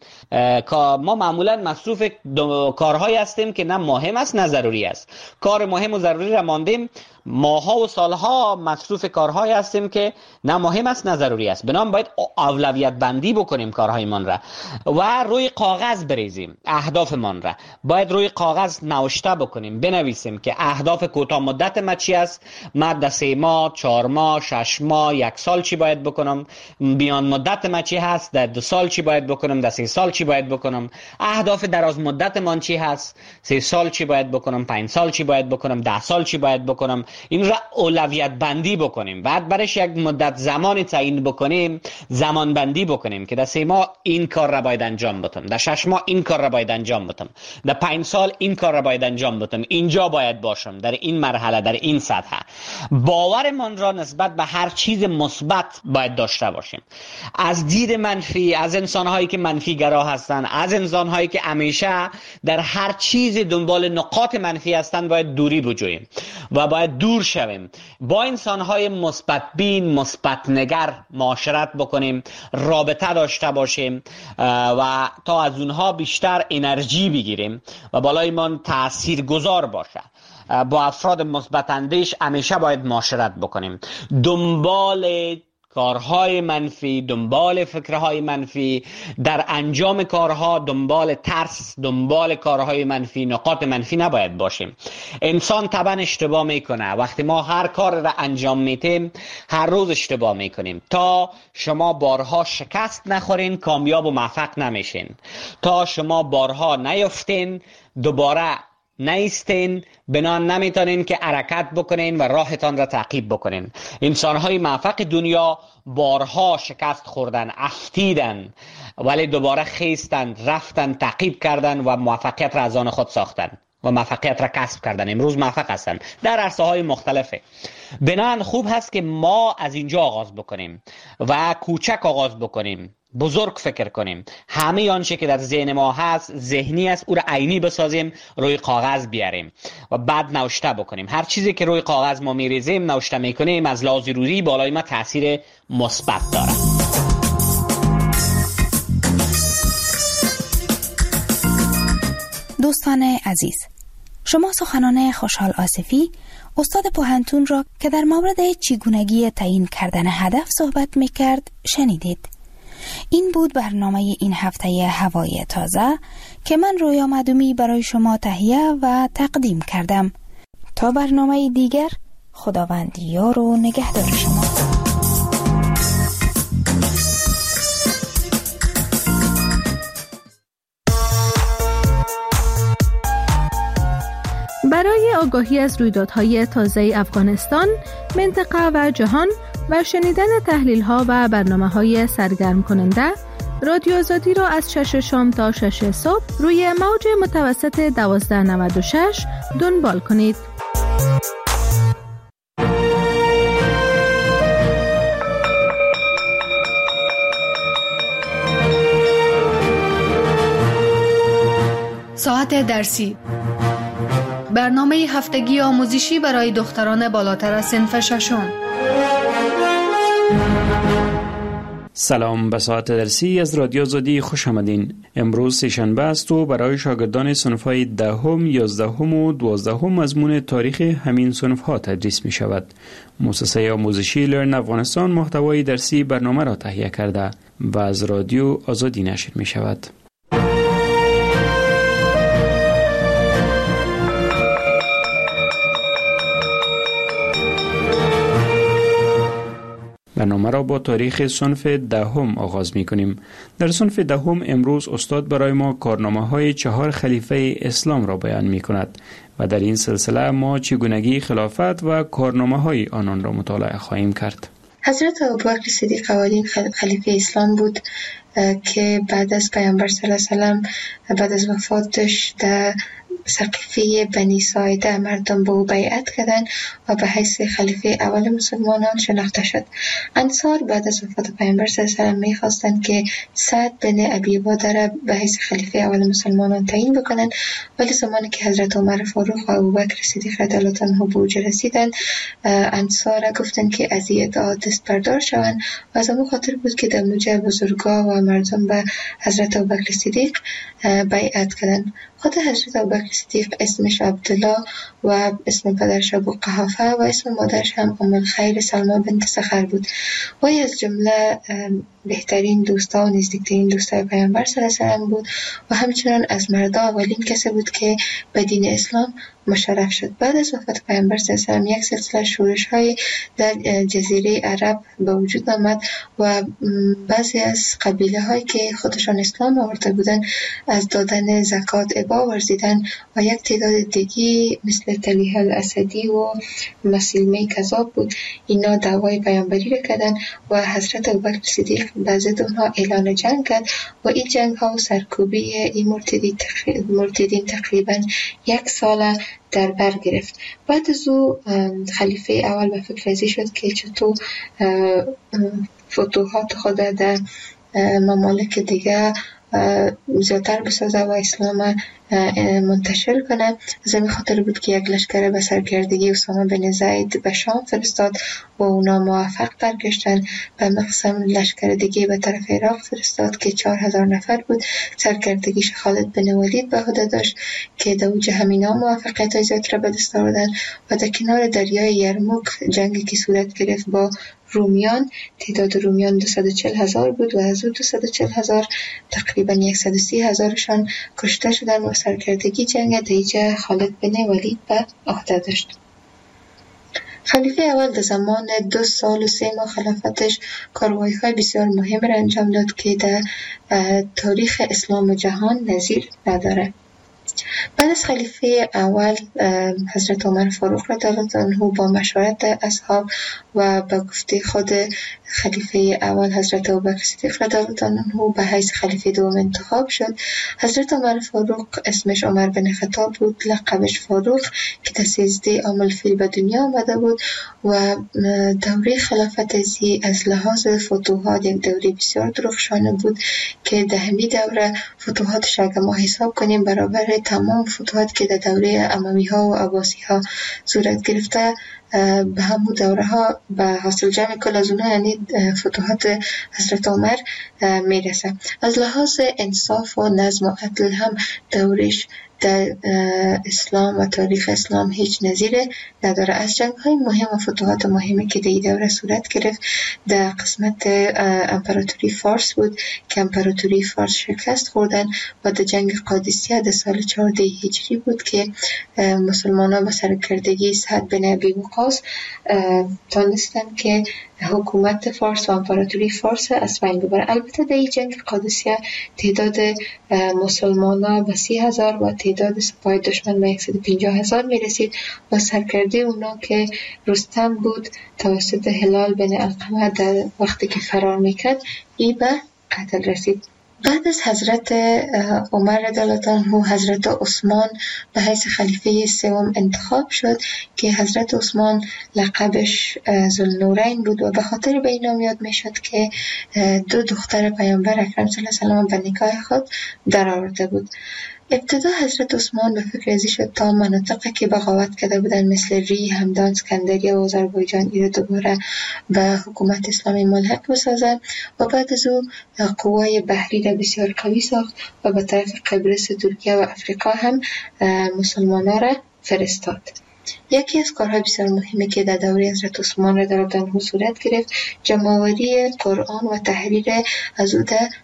ما معمولا مصروف کارهایی هستیم که نه مهم است نه ضروری است. کار مهم و ضروری را ماندیم، ماها و سالها مصروف کارهایی هستیم که نه مهم است نه ضروری است. بنابراین باید اولویت بندی بکنیم کارهایمان را و روی کاغذ بریزیم. اهدافمان را باید روی کاغذ نوشته بکنیم، بنویسیم که اهداف کوتاه مدت ما چی است، من در سه ماه، چهار ماه، شش ماه، یک سال چی باید بکنم، میان مدت ما چی هست، در دو سال چی باید بکنم، در سه سال چی باید بکنم، اهداف دراز مدت من چی هست، سه سال چی باید بکنم، پنج سال چی باید بکنم، ده سال چی باید بکنم. این را اولویت بندی بکنیم، بعد برش یک مدت زمانی تعیین بکنیم، زمان بندی بکنیم که در سه ماه این کار را باید انجام بدم، در شش ماه این کار را باید انجام بدم، در پنج سال این کار را باید انجام بدم، اینجا باید باشم، در این مرحله، در این سطح. باورمان را نسبت به هر چیز مثبت باید داشته باشیم. از دید منفی، از انسان‌هایی که منفی گرا هستند، از انسان‌هایی که همیشه در هر چیز دنبال نقاط منفی هستند باید دوری بجوییم و باید دور شویم. با انسان‌های مثبت بین، مثبت نگر معاشرت بکنیم، رابطه داشته باشیم و تا از اونها بیشتر انرژی بگیریم و بالای من تأثیر گذار باشه. با افراد مثبت اندیش همیشه باید معاشرت بکنیم. دنبال کارهای منفی، دنبال فکرهای منفی، در انجام کارها دنبال ترس، دنبال کارهای منفی، نقاط منفی نباید باشیم. انسان طبعا اشتباه میکنه. وقتی ما هر کار را انجام میتیم هر روز اشتباه میکنیم. تا شما بارها شکست نخورین کامیاب و موفق نمیشین. تا شما بارها نیفتین دوباره نیستین، بنان نمیتونین که حرکت بکنین و راهتان را تعقیب بکنین. انسانهای موفق دنیا بارها شکست خوردن، افتیدن، ولی دوباره خیستن، رفتن، تعقیب کردن و موفقیت را از آن خود ساختن و موفقیت را کسب کردن. امروز موفق هستن در عرصه‌های مختلفه. بنان خوب هست که ما از اینجا آغاز بکنیم و کوچک آغاز بکنیم، بزرگ فکر کنیم. همه آنچه که در ذهن ما هست ذهنی است، او را عینی بسازیم، روی کاغذ بیاریم و بعد نوشته بکنیم. هر چیزی که روی کاغذ ما میریزیم، نوشته میکنیم، از لحاظ روحی بالای ما تاثیر مثبت داره. دوستان عزیز، شما سخنان خوشحال آصفی، استاد پوهنتون را که در مورد چگونگی تعیین کردن هدف صحبت میکرد شنیدید. این بود برنامه این هفته هوای تازه که من رویا معدومی برای شما تهیه و تقدیم کردم. تا برنامه دیگر، خداوند یار و نگهدار شما. برای آگاهی از رویدادهای تازه افغانستان، منطقه و جهان و شنیدن تحلیل‌ها و برنامه‌های سرگرم کننده، رادیو آزادی را از شش شام تا شش صبح روی موج متوسط دوازده نود و شش دنبال کنید. ساعت درسی، برنامه هفتگی آموزشی برای دختران بالاتر از صنف ششم. سلام، به ساعت درسی از رادیو آزادی خوش آمدین. امروز سه‌شنبه است و برای شاگردان صنف‌های دهم، یازدهم و دوازدهم مضمون تاریخ همین صنف‌ها تدریس می شود. مؤسسه آموزشی لرن افغانستان محتوای درسی برنامه را تهیه کرده و از رادیو آزادی نشر می شود. برنامه را با تاریخ صنف دهم آغاز می کنیم. در صنف دهم امروز استاد برای ما کارنامه های چهار خلیفه اسلام را بیان می کند و در این سلسله ما چگونگی خلافت و کارنامه های آنان را مطالعه خواهیم کرد. حضرت ابوبکر صدیق اولین خلیفه اسلام بود که بعد از پیامبر صلی الله علیه و سلم بعد از وفاتش در سقیفه بنی ساعده مردم به او بیعت کردند و به حیث خلیفه اول مسلمانان شناخته شد. انصار بعد از وفات پیامبر صلی الله علیه و سلم می‌خواستند که سعد بن ابی عباده را به حیث خلیفه اول مسلمانان تعیین بکنند، ولی زمانی که حضرت عمر فاروق و ابوبکر صدیق رضی الله عنه به اوج رسیدند، انصار گفتند که از این ادعا دست بردار شوند و از همون خاطر بود که در موجه بزرگا و مردم به حضرت ابوبکر صدیق بیعت کردند. خود حضرت ابوبکر صدیق اسمش عبدالله و اسم پدرش ابو قحافه و اسم مادرش هم ام الخیر سلمى بنت سخر بود. وی از جمله بهترین دوستا و نزدیکترین دوستای پیامبر صلی الله علیه و سلم بود و همچنان از مردا اولین کسی بود که به دین اسلام مشرف شد. بعد از وفات پیامبر صلی الله علیه و سلم یک سلسله شورش های در جزیره عرب به وجود آمد و بعضی از قبیله هایی که خودشان اسلام آورده بودند از دادن زکات ابا ورزیدند و یک تعداد دیگه مثل طلیحه الاسدی و مسیلمه کذاب بود، اینا دعوای پیامبری را کردند و حضرت ابوبکر صدیق بعضی اونها اعلان جنگ کرد و این جنگ ها و سرکوبی این مرتدین مرتدین تقریبا یک سال در بر گرفت. بعد از او خلیفه اول به فکر ازی شد که چطور فتوحات خود در ممالک دیگه زیادتر بسازه و اسلام منتشر کنه. از این خاطر بود که یک لشکر به سرکردگی اسامه بن زید به شام فرستاد و اونا موفق برگشتن. به مقسم لشکر دیگه به طرف عراق فرستاد که چهار هزار نفر بود. سرکردگیش خالد بن ولید به عهده داشت که در اوج همینا موفقیت زیاد را به دست آوردن و در کنار دریای یرموک جنگی که صورت گرفت با رومیان، تعداد رومیان دویست و چهل هزار بود و از او دویست و چهل هزار تقریبا صد و سی هزارشان کشته شدند و سرکردگی جنگ دیجه خالد بن ولید به عهده داشت. خلیفه اول در زمان دو سال و سه ماه خلافتش کاروایی‌های بسیار مهم را انجام داد که در تاریخ اسلام و جهان نظیر نداره. بعد از خلیفه اول حضرت عمر فاروق رضی الله عنه با مشورت اصحاب و با گفته خود خلیفه اول حضرت ابوبکر صدیق رضی الله عنه به حیث خلیفه دوم انتخاب شد. حضرت عمر فاروق اسمش عمر بن خطاب بود، لقبش فاروق که در سیزده عام الفیل به دنیا آمده بود و دوره خلافت ازی از لحاظ فتوحات یک دوره بسیار درخشانه بود که در همین دوره فتوحاتش اگر ما حساب کنیم برابر تمام فتوحات که در دوره اموی ها و عباسی ها صورت گرفته به همون دوره ها به حاصل جمع کل از اونها یعنی فتوحات حضرت عمر میرسه. از لحاظ انصاف و نظم و عدل هم دورش در اسلام و تاریخ اسلام هیچ نظیره نداره. از جنگ های مهم و فتوحات مهمی که در دوره صورت گرفت در قسمت امپراتوری فارس بود که امپراتوری فارس شکست خوردن و در جنگ قادسیه در سال چهارده هجری بود که مسلمانان با سرکردگی سعد بن ابی وقاص تانستن که حکومت فارس و امپراتوری فارس از بین ببره. البته در این جنگ قادسیه تعداد مسلمانان به سی هزار و تعداد سپاه دشمن به صد و پنجاه هزار می رسید و سرکرده اونا که رستم بود توسط هلال بن علقمه در وقتی که فرار میکرد ای به قتل رسید. بعد از حضرت عمر رضی الله عنه حضرت عثمان به حیث خلیفه سوم انتخاب شد که حضرت عثمان لقبش ذوالنورین بود و به خاطر به این نام یاد می شد که دو دختر پیامبر اکرم صلی الله علیه و سلم به نکاح خود در آورده بود. ابتدا حضرت عثمان به فکر ازی شد تا مناطقی که بغاوت کرده بودن مثل ری، همدان، اسکندریه و آذربایجان ایره دوباره به حکومت اسلامی ملحق بسازد و بعد از او قوای بحری را بسیار قوی ساخت و به طرف قبرس، ترکیه و افریقا هم مسلمانان را فرستاد. یکی از کارهای بسیار مهمی که در دوره حضرت عثمان رضی الله عنه صورت گرفت جمع‌آوری قرآن و تحریر از او در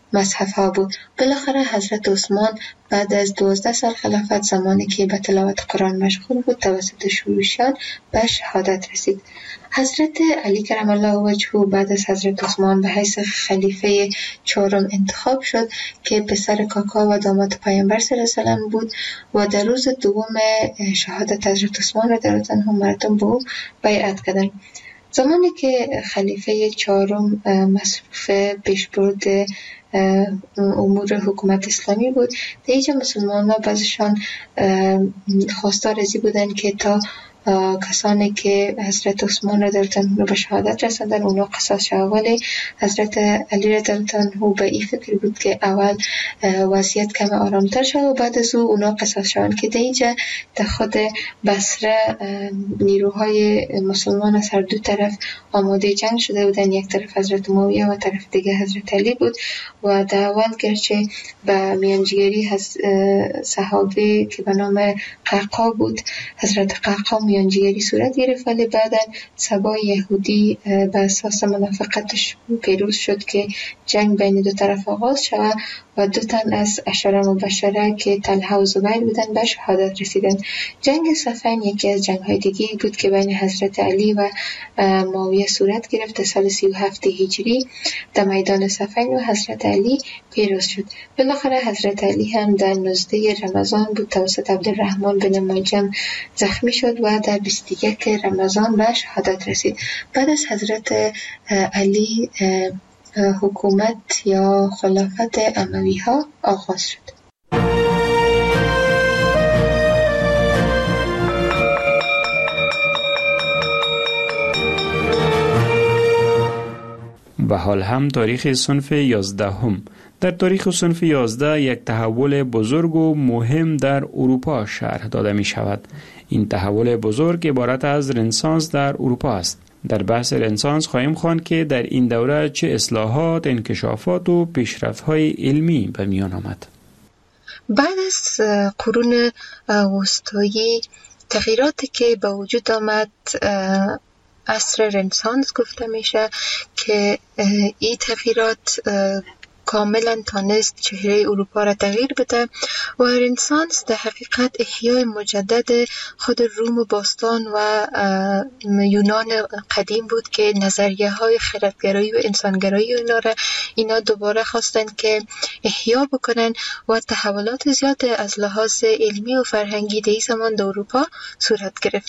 مصحف ها بود. بالاخره حضرت عثمان بعد از دوازده سال خلافت، زمانی که به تلاوت قرآن مشغول بود، توسط شورشیان به شهادت رسید. حضرت علی کرم الله وجهه بعد از حضرت عثمان به حیث خلیفه چهارم انتخاب شد که پسر کاکا و داماد پیامبر صلی الله علیه و سلم بود و در روز دوم شهادت حضرت عثمان رضی الله عنه مردم به او بیعت کردند. زمانی که خلیفه چهارم مصروف پیشبرد امور حکومت اسلامی بود، در اینجا مسلمان ها بعضشان خواستار ازی بودن که تا کسانی که حضرت عثمان رضی الله عنه به شهادت رساندن اونا قصاص شود، ولی حضرت علی رضی الله عنه به این فکر بود که اول وضعیت کم آرامتر شد و بعد از او اونا قصاص شوند، که در اینجا در خود بصره نیروهای مسلمان از هر دو طرف آماده جنگ شده بودن. یک طرف حضرت معاویه و طرف دیگه حضرت علی بود و در اول گرچه به میانجیگری صحابه که به نام قعقاع بود، حضرت قعقاع میانجیگری صورت گرفت، ولی بعدا سبای یهودی به اساس منافقتش پیروز شد که جنگ بین دو طرف آغاز شد و دو تن از عشره مبشره که طلحه و زبیر بودن به شهادت رسیدند. جنگ صفین یکی از جنگ‌های دیگه بود که بین حضرت علی و معاویه صورت گرفت. در سال سی و هفت هجری در میدان صفین و حضرت علی پیروز شد. بالاخره حضرت علی هم در نوزده رمضان بود توسط عبدالرحمن بن ملجم زخمی شد و در بیست و یک رمضان به شهادت رسید. بعد از حضرت علی حکومت یا خلافت اموی ها آغاز شد. و حال هم تاریخ صنف یازدهم. در تاریخ صنف یازده یک تحول بزرگ و مهم در اروپا شرح داده می شود. این تحول بزرگ عبارت از رنسانس در اروپا است. در بحث رنسانس خواهیم خواند که در این دوره چه اصلاحات، انکشافات و پیشرفت‌های علمی به میان آمد. بعد از قرون وسطایی تغییراتی که به وجود آمد عصر رنسانس گفته میشه که این تغییرات کاملا تانست چهره اروپا را تغییر بده و رنسانس در حقیقت احیای مجدد خود روم باستان و یونان قدیم بود که نظریه های خردگرایی و انسانگرایی اینا را اینا دوباره خواستند که احیا بکنن و تحولات زیاد از لحاظ علمی و فرهنگی در این زمان در اروپا صورت گرفت.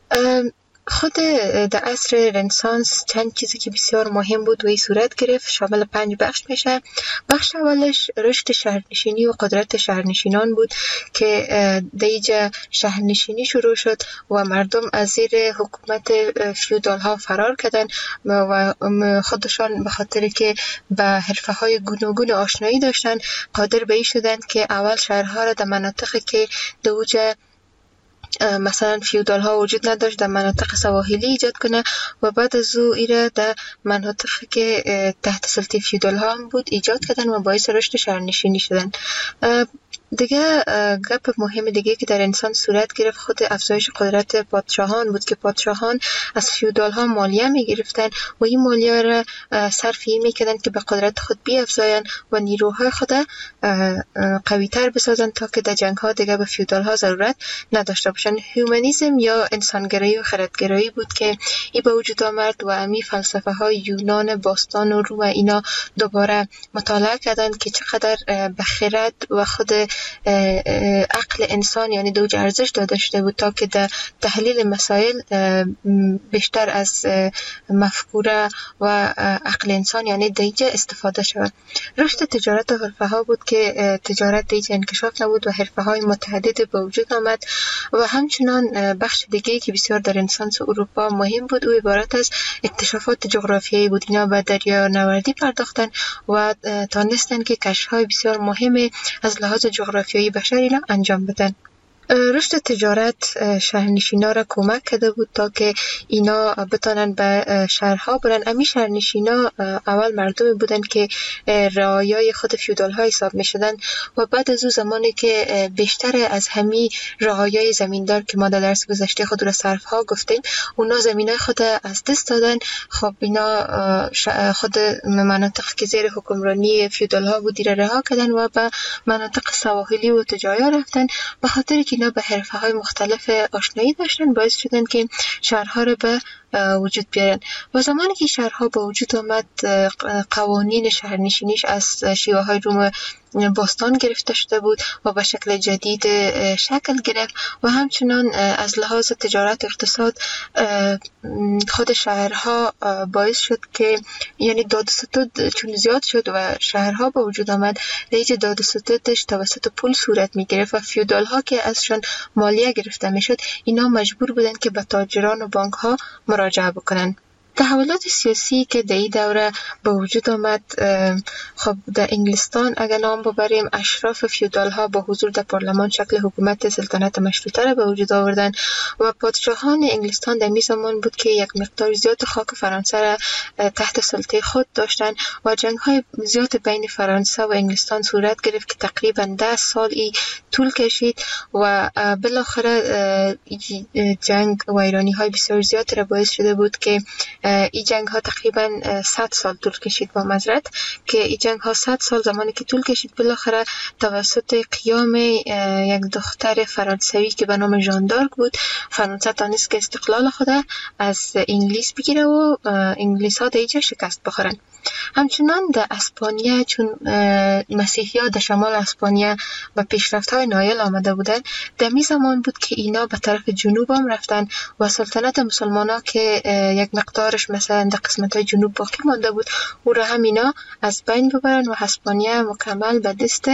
خود در عصر رنسانس چند چیزی که بسیار مهم بود و این صورت گرفت شامل پنج بخش میشه. بخش اولش رشد شهرنشینی و قدرت شهرنشینان بود که در اینجا شهرنشینی شروع شد و مردم از زیر حکومت فیودال ها فرار کردن و خودشان به خاطر که به حرفه های گوناگون آشنایی داشتن قادر به این شدن که اول شهرها را در مناطقی که در اوج مثلا فیودال ها وجود نداشت در مناطق سواحلی ایجاد کنه و بعد از او ایره در مناطقی که تحت سلطه فیودال ها هم بود ایجاد کردن و باعث رشد شهرنشینی شدن. دیگه گپ مهم دیگه که در انسان صورت گرفت خود افزایش قدرت پادشاهان بود که پادشاهان از فیودال ها مالیه می گرفتن و این مالیه را صرف این می کردن که به قدرت خود بیافزاین و نیروهای خود قوی تر بسازن تا که در جنگ ها دیگه به فیودال ها ضرورت نداشته باشن. هیومانیسم یا انسانگرایی و خردگرایی بود که این به وجود آمد و امی فلسفه های یونان باستان و روم اینا دوباره مطالعه کردن که چقدر به خرد و خود عقل انسان یعنی دوج ارزش داده شده بود تا که در تحلیل مسائل بیشتر از مفکوره و عقل انسان یعنی دیجه استفاده شود. رشد تجارت و حرفه ها بود که تجارت دیجه انکشاف نبود و حرفه های متعدد به وجود آمد و همچنان بخش دیگه که بسیار در رنسانس اروپا مهم بود و عبارت از اکتشافات جغرافیایی بود. اینا به دریا نوردی پرداختن و تانستن که کشف های بسیار مهم از لحاظ جغرافیایی بشر اینا انجام بدن. رشد تجارت شهرنشینا را کمک کرده بود تا که اینا بتانن به شهرها برن. امی شهرنشینا اول مردمی بودن که رعایای خود فیودال ها حساب می شدن و بعد از او زمانی که بیشتر از همی رعایای زمیندار که ما در درس گذشته خود را صرف ها گفتیم، اونا زمینای خود از دست دادن. خب اینا خود مناطق که زیر حکمرانی فیودال ها بود را رها کردن و به مناطق سواحلی و تجاریا رفتن. به خاطر که اینا به حرفه های مختلف آشنایی داشتن، باعث شدن که شهرها رو به وجود بیارن. و زمانی که شهرها به وجود آمد، قوانین شهرنشینیش از شیوه های روم باستان گرفته شده بود و به شکل جدید شکل گرفت و همچنان از لحاظ تجارت و اقتصاد خود شهرها باعث شد که یعنی داد و ستد چون زیاد شد و شهرها به وجود آمد، دیگه داد و ستدش توسط پول صورت می گرفت و فیودال ها که ازشان مالیه گرفته می شد، اینا مجبور بودن که به تاجران و بانک ها مراجعه بکنن. تحولات سیاسی که در این دوره به وجود آمد، خب در انگلستان اگر نام ببریم، اشراف فیودال ها با حضور در پارلمان شکل حکومت سلطنت مشروطه را به وجود آوردن و پادشاهان انگلستان در می زمان بود که یک مقدار زیاد خاک فرانسه را تحت سلطه خود داشتن و جنگ های زیاد بین فرانسه و انگلستان صورت گرفت که تقریبا ده سال ای طول کشید و بالاخره جنگ و ایرانی های بسیار زیاد را باعث شده بود که این جنگ ها تقریبا صد سال طول کشید. با معذرت که این جنگ ها صد سال زمانی که طول کشید، بالاخره توسط قیام یک دختر فرانسوی که به نام ژان دارک بود، فرانسه تانست که استقلال خود از انگلیس بگیره و انگلیس ها در اینجا شکست بخورن. همچنان در اسپانیا، چون مسیحی ها در شمال اسپانیا و پیشرفت های نایل آمده بودن، در می زمان بود که اینا به طرف جنوب هم رفتن و سلطنت مسلمان ها که یک مقدارش مثلا در قسمت های جنوب باقی مانده بود، او را هم اینا از بین ببرن و اسپانیا مکمل به دست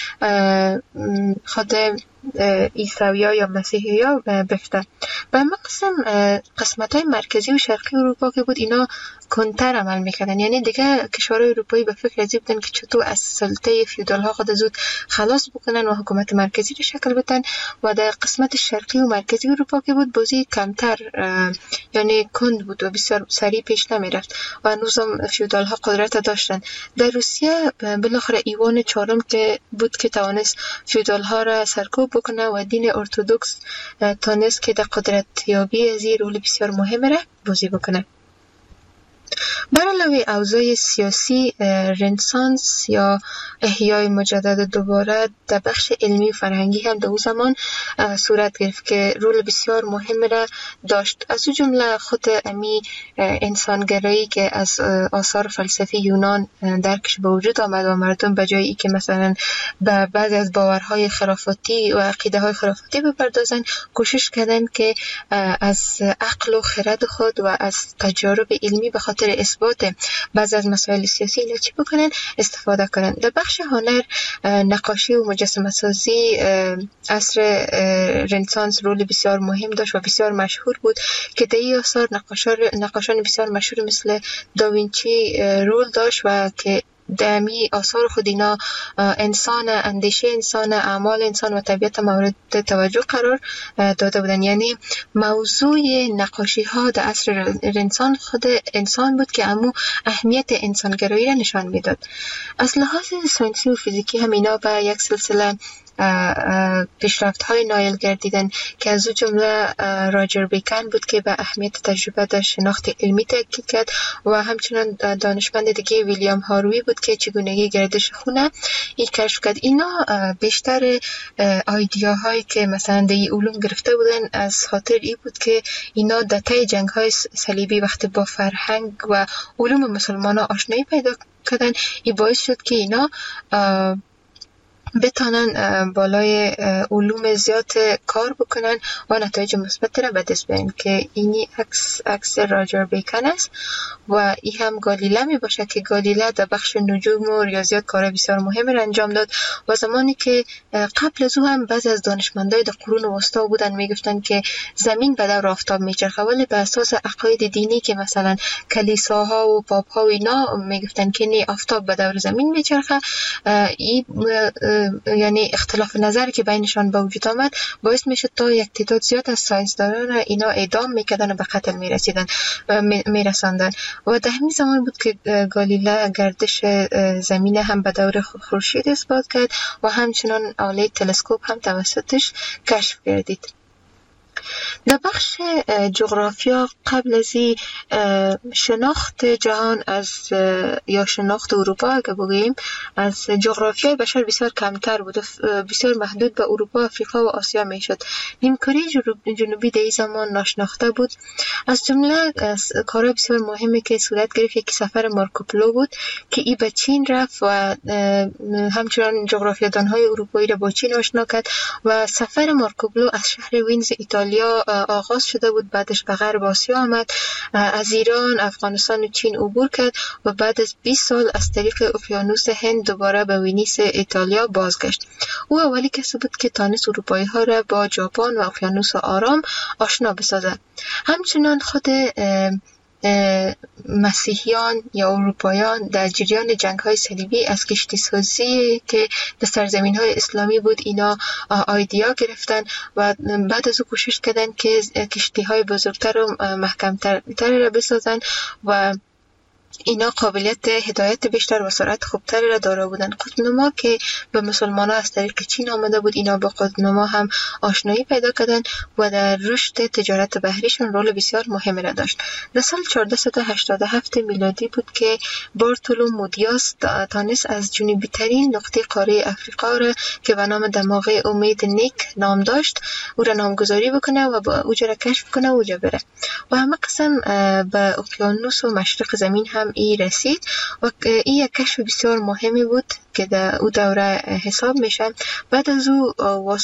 خود عیسوی ها یا مسیحی ها بفته. و اما قسم قسمت های مرکزی و شرقی اروپا که بود، اینا کنتر عمل میکردن، یعنی دیگه کشورهای اروپایی به فکر ازی بودن که چطور از سلطه فیودال ها خود زود خلاص بکنن و حکومت مرکزی رو شکل بدن. و در قسمت شرقی و مرکزی اروپا که بود، بازی کمتر یعنی کند بود و بسیار سریع پیش نمیرفت و نظام فیودال ها قدرت داشتن. در روسیه بالاخره ایوان چهارم که بود که توانست فیودال ها را سرکوب بکنه و دین ارتدوکس تانست که در قدرت یابی از این رول بسیار مهم را بازی بکنه. بر علاوه اوضاع سیاسی، رنسانس یا احیای مجدد دوباره در بخش علمی و فرهنگی هم در اون زمان صورت گرفت که رول بسیار مهم را داشت. از اون جمله خود امی انسانگرایی که از آثار فلسفی یونان درکش به وجود آمد و مردم به جای ای که مثلا به بعضی از باورهای خرافاتی و عقیده های خرافاتی بپردازن، کوشش کردن که از عقل و خرد خود و از تجارب علمی به خاطر اثبات بعض از مسائل سیاسی اینا چی بکنن، استفاده کنن. در بخش هنر، نقاشی و مجسمه سازی عصر رنسانس رول بسیار مهم داشت و بسیار مشهور بود که در این آثار نقاشان بسیار مشهور مثل داوینچی رول داشت و که دمی آثار خود اینا انسان، اندیشه انسان، اعمال انسان و طبیعت مورد توجه قرار داده بودن. یعنی موضوع نقاشی ها در عصر رنسانس خود انسان بود که امو اهمیت انسانگرایی را نشان میداد. از لحاظ ساینسی و فیزیکی هم اینا به یک سلسله پیشرفت های نایل گردیدن که از او جمله راجر بیکن بود که به اهمیت تجربه در شناخت علمی تاکید کرد و همچنان دانشمند دیگه ویلیام هاروی بود که چگونگی گردش خونه این کشف کرد. اینا بیشتر ایدیاهایی که مثلا در علوم گرفته بودن از خاطر ای بود که اینا در طی جنگ های صلیبی وقتی با فرهنگ و علوم مسلمان ها آشنایی پیدا کردن، این باعث شد که اینا بتانن بالای علوم زیاد کار بکنن و نتایج مثبت را به دست بیارن که اینی عکس عکس راجر بیکن است و این هم گالیله می باشه که گالیله در بخش نجوم و ریاضیات کار بسیار مهم را انجام داد و زمانی که قبل از او هم بعضی از دانشمندای در قرون وسطا بودن میگفتن که زمین به دور آفتاب میچرخه، ولی به اساس عقاید دینی که مثلا کلیساها و پاپ ها و اینا میگفتن که نه، آفتاب به دور زمین میچرخه. این یعنی اختلاف نظر که بینشان به وجود آمد باعث میشه تا یک تعداد زیاد از ساینسدانان را اینا اعدام میکردن و به قتل میرسیدن میرساندن. و در همین زمان بود که گالیله گردش زمین هم به دور خورشید اثبات کرد و همچنان آله تلسکوپ هم توسطش کشف گردید. در بخش جغرافیا قبل از شناخت جهان از یا شناخت اروپا اگه بگوییم از جغرافیای بشر بسیار کمتر بود، بسیار محدود به اروپا، افریقا و آسیا میشد. نیمکره جنوبی در این زمان ناشناخته بود. از جمله کارهای بسیار مهمی که صورت گرفت یکی سفر مارکوپولو بود که ای به چین رفت و همچنان جغرافیادانهای اروپایی را با چین آشنا کرد و سفر مارکوپولو از شهر وینز ایتالیا آغاز شده بود، بعدش به غرب آسیا آمد، از ایران، افغانستان و چین عبور کرد و بعد از بیست سال از طریق اقیانوس هند دوباره به ونیس ایتالیا بازگشت. او اولی کسی بود که تانست اروپایی ها را با ژاپن و اقیانوس آرام آشنا بسازد. همچنان خود مسیحیان یا اروپایان در جریان جنگ‌های صلیبی از کشتی سازی که در سرزمین های اسلامی بود اینا آیدیا گرفتن و بعد از او کوشش کردن که کشتی های بزرگتر و محکمتر را بسازن و اینا قابلیت هدایت بیشتر و سرعت خوبتر را داره بودن. قطب‌نما که به مسلمان ها از طریق چین آمده بود اینا با قطب‌نما هم آشنایی پیدا کردن و در رشد تجارت بحریشون رول بسیار مهم را داشت. در سال چهارصد و هشتاد و هفت میلادی بود که بارتولومو دیاس تانست از جنوبی ترین نقطه قاره افریقا را که به نام دماغه امید نیک نام داشت او را نامگذاری بکنه و با اوجا را کشف کنه و اوجا بره و همه قسم به اقیانوس و مشرق زمین هم ای رسید و این یک کشف بسیار مهمی بود که در او دوره حساب میشه. بعد از او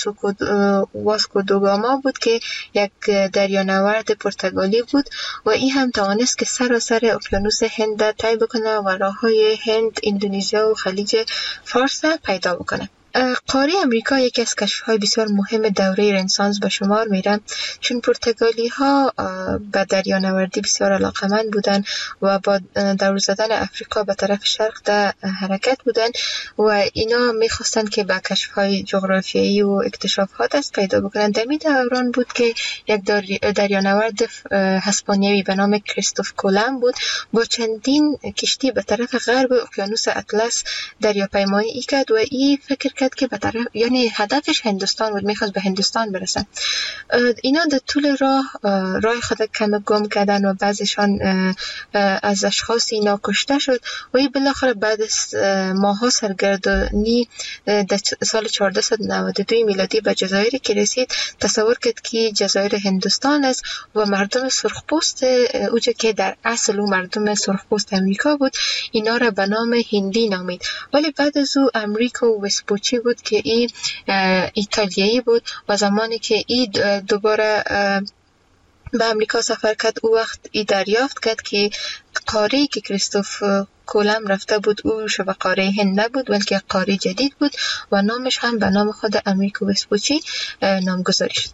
واسکو دوگاما بود که یک دریانورد پرتغالی بود و این هم توانست که سراسر اقیانوس هند طی بکنه و راههای هند، اندونزیا و خلیج فارس پیدا بکنه. قاره امریکا یکی از کشف‌های بسیار مهم دوره رنسانس به شمار میره چون پرتغالی ها به دریانوردی بسیار علاقمند بودن و با دور زدن افریقا به طرف شرق در حرکت بودن و اینا میخواستن که به کشف‌های جغرافیایی و اکتشافات دست پیدا بکنن. در این دوران بود که یک دریانورد اسپانیایی به نام کریستوف کولوم بود با چندین کشتی به طرف غرب اقیانوس اطلس دریاپیمایی کرد و این فکر کرد که به طرف یعنی هدفش هندوستان بود، میخواست به هندوستان برسن. اینا در طول راه راه خود کم گم کردن و بعضیشان از اشخاص اینا کشته شد و این بالاخره بعد از ماها سرگردانی در سال چهارصد و نود و دو میلادی به جزایری که رسید تصور کرد که جزایر هندوستان است و مردم سرخپوست اوجه که در اصل او مردم سرخپوست امریکا بود اینا را به نام هندی نامید. ولی بعد از او امریکا و وسپوچی بود که این ایتالیایی بود و زمانی که این دوباره به امریکا سفر کرد او وقت ای دریافت کرد که قاره‌ای که کریستوف کولوم رفته بود او شبه قاره هند نبود بلکه قاره جدید بود و نامش هم به نام خود امریکا وسپوچی نامگذاری شد.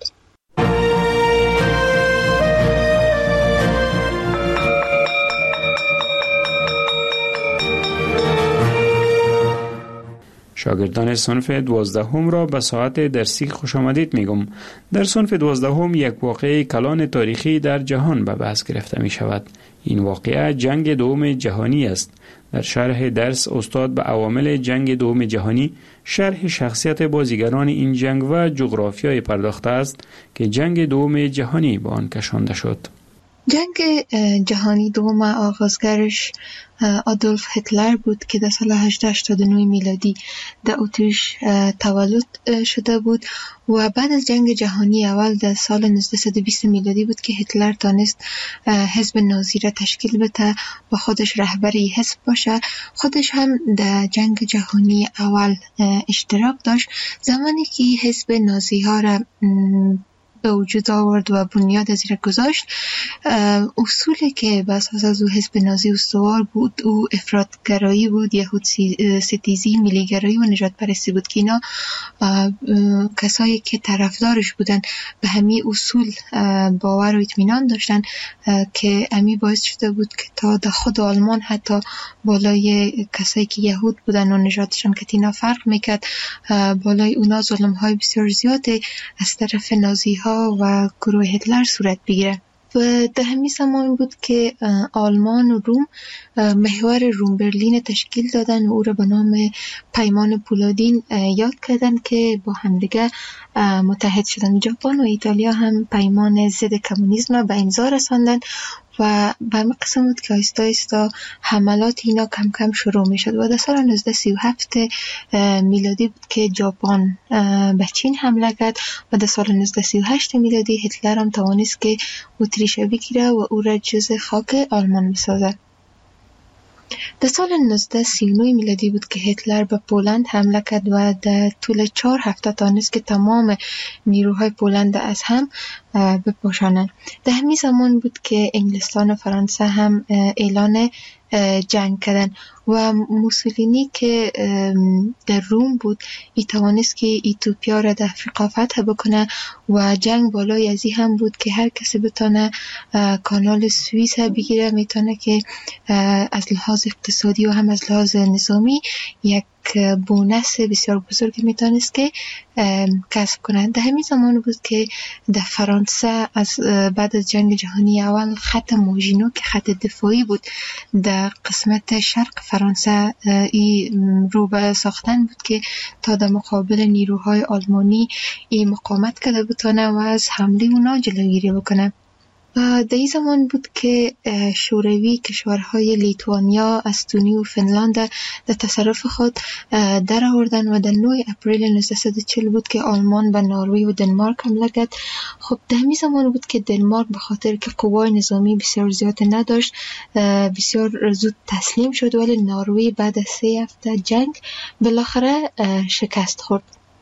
شاگردان صنف دوازدهم را به ساعت درسی خوش آمدید میگم. در صنف دوازدهم یک واقعه کلان تاریخی در جهان به بحث گرفته می شود. این واقعه جنگ دوم جهانی است. در شرح درس استاد به عوامل جنگ دوم جهانی، شرح شخصیت بازیگران این جنگ و جغرافیای پرداخته است که جنگ دوم جهانی به آن کشانده شد. جنگ جهانی دوم آغازگرش آدولف هیتلر بود که در سال هزار و هشتصد و هشتاد و نه میلادی در اتریش تولد شده بود و بعد از جنگ جهانی اول در سال نوزده و بیست میلادی بود که هیتلر تانست حزب نازی را تشکیل بده و خودش رهبری حزب باشه. خودش هم در جنگ جهانی اول اشتراک داشت. زمانی که حزب نازی ها را به وجود آورد و بنیاد از را گذاشت. اصولی که بر اساس از او حزب نازی استوار بود او افراطگرایی بود، یهود ستیزی، ملیگرایی و نجات پرستی بود که اینا کسایی که طرفدارش بودن به همین اصول باور و اطمینان داشتن که امی باعث شده بود که تا در خود آلمان حتی بالای کسایی که یهود بودن و نژادشان که اینا فرق میکرد بالای اونا ظلم های بسیار زیاده از طرف نازی ها و گروه هتلر صورت بگیره. و در همین زمان بود که آلمان و روم محور روم برلین تشکیل دادن و او را به نام پیمان پولادین یاد کردن که با همدیگه متحد شدن. ژاپن و ایتالیا هم پیمان ضد کمونیسم را به امضا رساندن و به همین قسم بود که آیستا آیستا حملات اینا کم کم شروع می شد و در سال نوزده سی و هفت میلادی بود که ژاپن به چین حمله کرد و در سال نوزده سی و هشت میلادی هتلر هم توانست که اتریش بگیره و او را جزء خاک آلمان بسازد. در سال نوزده سی و نه میلادی بود که هتلر به پولند حمله کرد و در طول چهار هفته تانست که تمام نیروهای پولند از هم بپاشانند. در همین زمان بود که انگلستان و فرانسه هم اعلان جنگ کردن و موسولینی که در روم بود ای توانست که ایتوپیا را در افریقا فتح بکنه و جنگ بالای ازی هم بود که هر کسی بتونه کانال سوئیس بگیره، میتونه که از لحاظ اقتصادی و هم از لحاظ نظامی یک بونس بسیار بزرگی میتونست که کسب کنند. در همین زمان بود که در فرانسه از بعد از جنگ جهانی اول خط موژینو که خط دفاعی بود در قسمت شرق فرانسه ای رو به ساختن بود که تا در مقابل نیروهای آلمانی ای مقاومت کرده بتونه و از حمله اونا جلوگیری بکنه. در این زمان بود که شوروی کشورهای لیتوانیا، استونی و فنلاند در تصرف خود در آوردن و در نه اپریل نوزده صد و چهل بود که آلمان به نروژ و دنمارک حمله کرد. خب در همین زمان بود که دنمارک به خاطر که قوای نظامی بسیار زیاد نداشت بسیار زود تسلیم شد، ولی نروژ بعد از سه هفته جنگ بالاخره شکست خورد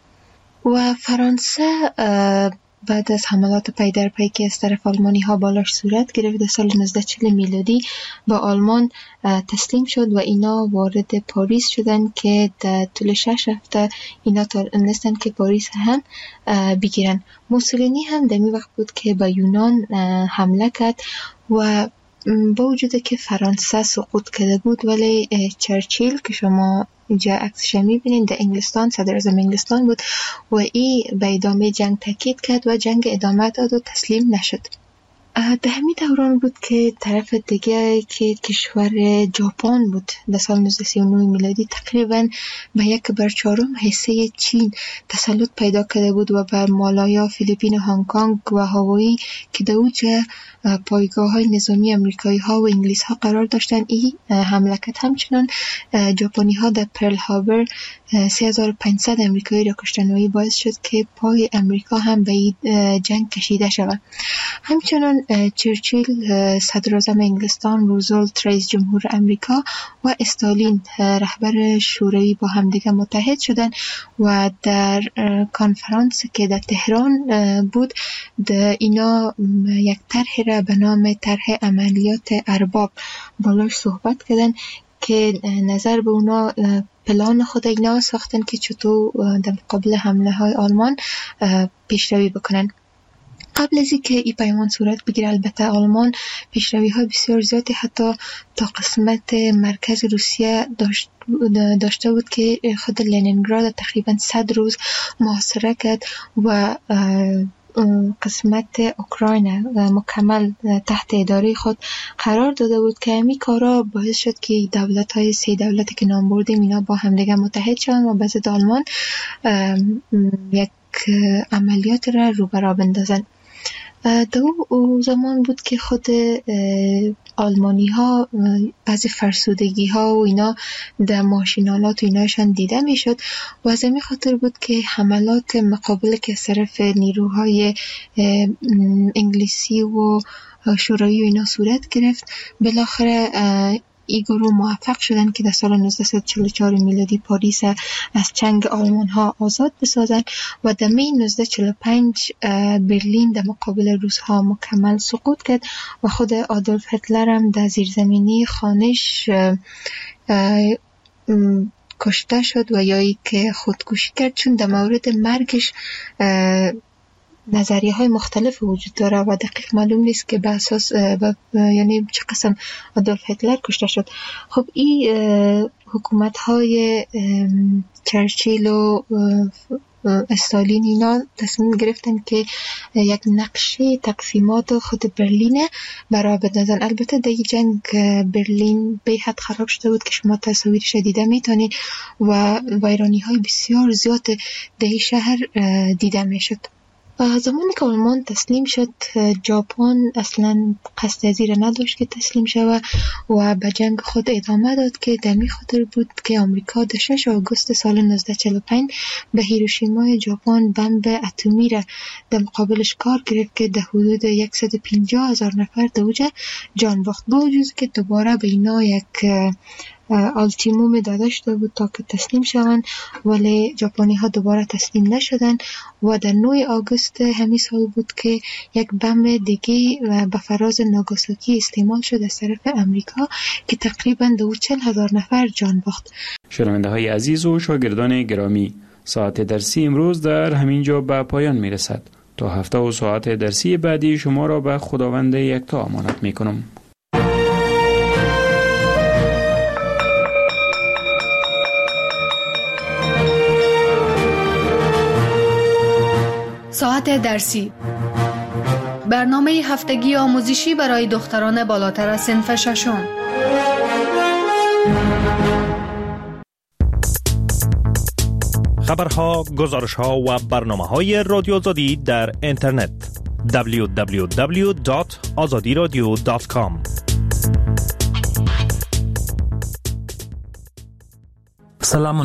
و فرانسه بعد از حملات پی در پی که از طرف آلمانی ها بالاش صورت گرفت در سال نوزده چهل میلادی با آلمان تسلیم شد و اینا وارد پاریس شدن که در طول شش هفته اینا تونستن که پاریس هم بگیرن. موسولینی هم در می وقت بود که با یونان حمله کرد و با وجود که فرانسه سقوط کرده بود ولی چرچیل که شما اینجا عکسش میبینید در انگلستان صدر اعظم انگلستان بود و ای به ادامه جنگ تاکید کرد و جنگ ادامه داد و تسلیم نشد. در همین دوران بود که طرف دیگه که کشور ژاپن بود در سال نوزده سی و نه میلادی تقریبا به یک بر چهارم حصه چین تسلط پیدا کرده بود و بر مالایا، فیلیپین، هنگ کنگ و هاوایی که در اوج پایگاه های نظامی امریکایی ها و انگلیس ها قرار داشتن این حمله کرد. همچنان ژاپنی ها در پرل هاربر سه هزار و پانصد امریکایی را کشتن و این باعث شد که پای امریکا هم به این جنگ کشیده شود. همچنان چرچیل صدر اعظم انگلستان، روزولت رئیس جمهور امریکا و استالین رهبر شوروی با همدیگه متحد شدن و در کنفرانس که در تهران بود در اینا یک طرح را به نام طرح عملیات ارباب بالاش صحبت کردن که نظر به اونا پلان خود اینا ساختن که چطور در مقابل حمله های آلمان پیشروی بکنن. قبل از اینکه این پیمان صورت بگیره البته آلمان پیشروی های بسیار زیادی حتی تا قسمت مرکز روسیه داشت داشته بود که خود لنینگراد تقریبا صد روز محاصره کرد و قسمت اوکراین مکمل تحت اداره خود قرار داده بود که همین کارا باعث شد که دولت های سه دولتی که نام بردیم اینا با همدیگه متحد شدن و بعد آلمان یک عملیات را رو برا بندازن. دو زمان بود که خود آلمانی ها بعضی فرسودگی ها و اینا در ماشینالات و ایناشان دیده می شد و از این خاطر بود که حملات مقابل که صرف نیروهای انگلیسی و شوروی و اینا صورت گرفت. بالاخره این گروه موفق شدن که در سال نوزده صد و چهل و چهار میلادی پاریس از چنگ آلمان ها آزاد بسازن و در می نوزده چهل و پنج برلین در مقابل روس ها مکمل سقوط کرد و خود آدولف هتلر هم در زیرزمینی خانش کشته شد و یا ای که خودکشی کرد، چون در مورد مرگش نظریه های مختلف وجود داره و دقیق معلوم نیست که به اساس یعنی چه قسم آدولف هتلر کشته شد. خب این حکومت های چرچیل و استالین اینا تصمیم گرفتن که یک نقشه تقسیمات خود برلین برای بدازن. البته در جنگ برلین به حد خراب شده بود که شما تصاویرش دیده میتونید و ویرانی های بسیار زیاد در شهر دیده میشد. زمانی که آلمان تسلیم شد، ژاپن اصلا قصد از این نداشت که تسلیم شود و به جنگ خود ادامه داد که در می خاطر بود که آمریکا در ششم آگوست سال نوزده چهل و پنج به هیروشیما ژاپن بمب اتمی را در مقابلش کار گرفت که در حدود صد و پنجاه هزار نفر در اوجه جان باخت. با وجود که دوباره به اینا یک آلتیموم داده شده بود تا که تسلیم شوند، ولی ژاپنی ها دوباره تسلیم نشدن و در نهم آگوست همین سال بود که یک بمب دیگه به فراز ناگاساکی استعمال شد از طرف امریکا که تقریبا دو چهل هزار نفر جان باخت. شنونده های عزیز و شاگردان گرامی، ساعت درسی امروز در همین جا به پایان می رسد. تا هفته و ساعت درسی بعدی شما را به خداوند یکتا امانت می کنم. ساعت درسی، برنامه هفتگی آموزشی برای دختران بالاتر از صنف ششم. خبرها، گزارشها و برنامه‌های رادیو آزادی در اینترنت دبلیو دبلیو دبلیو دات آزادی رادیو دات کام. سلام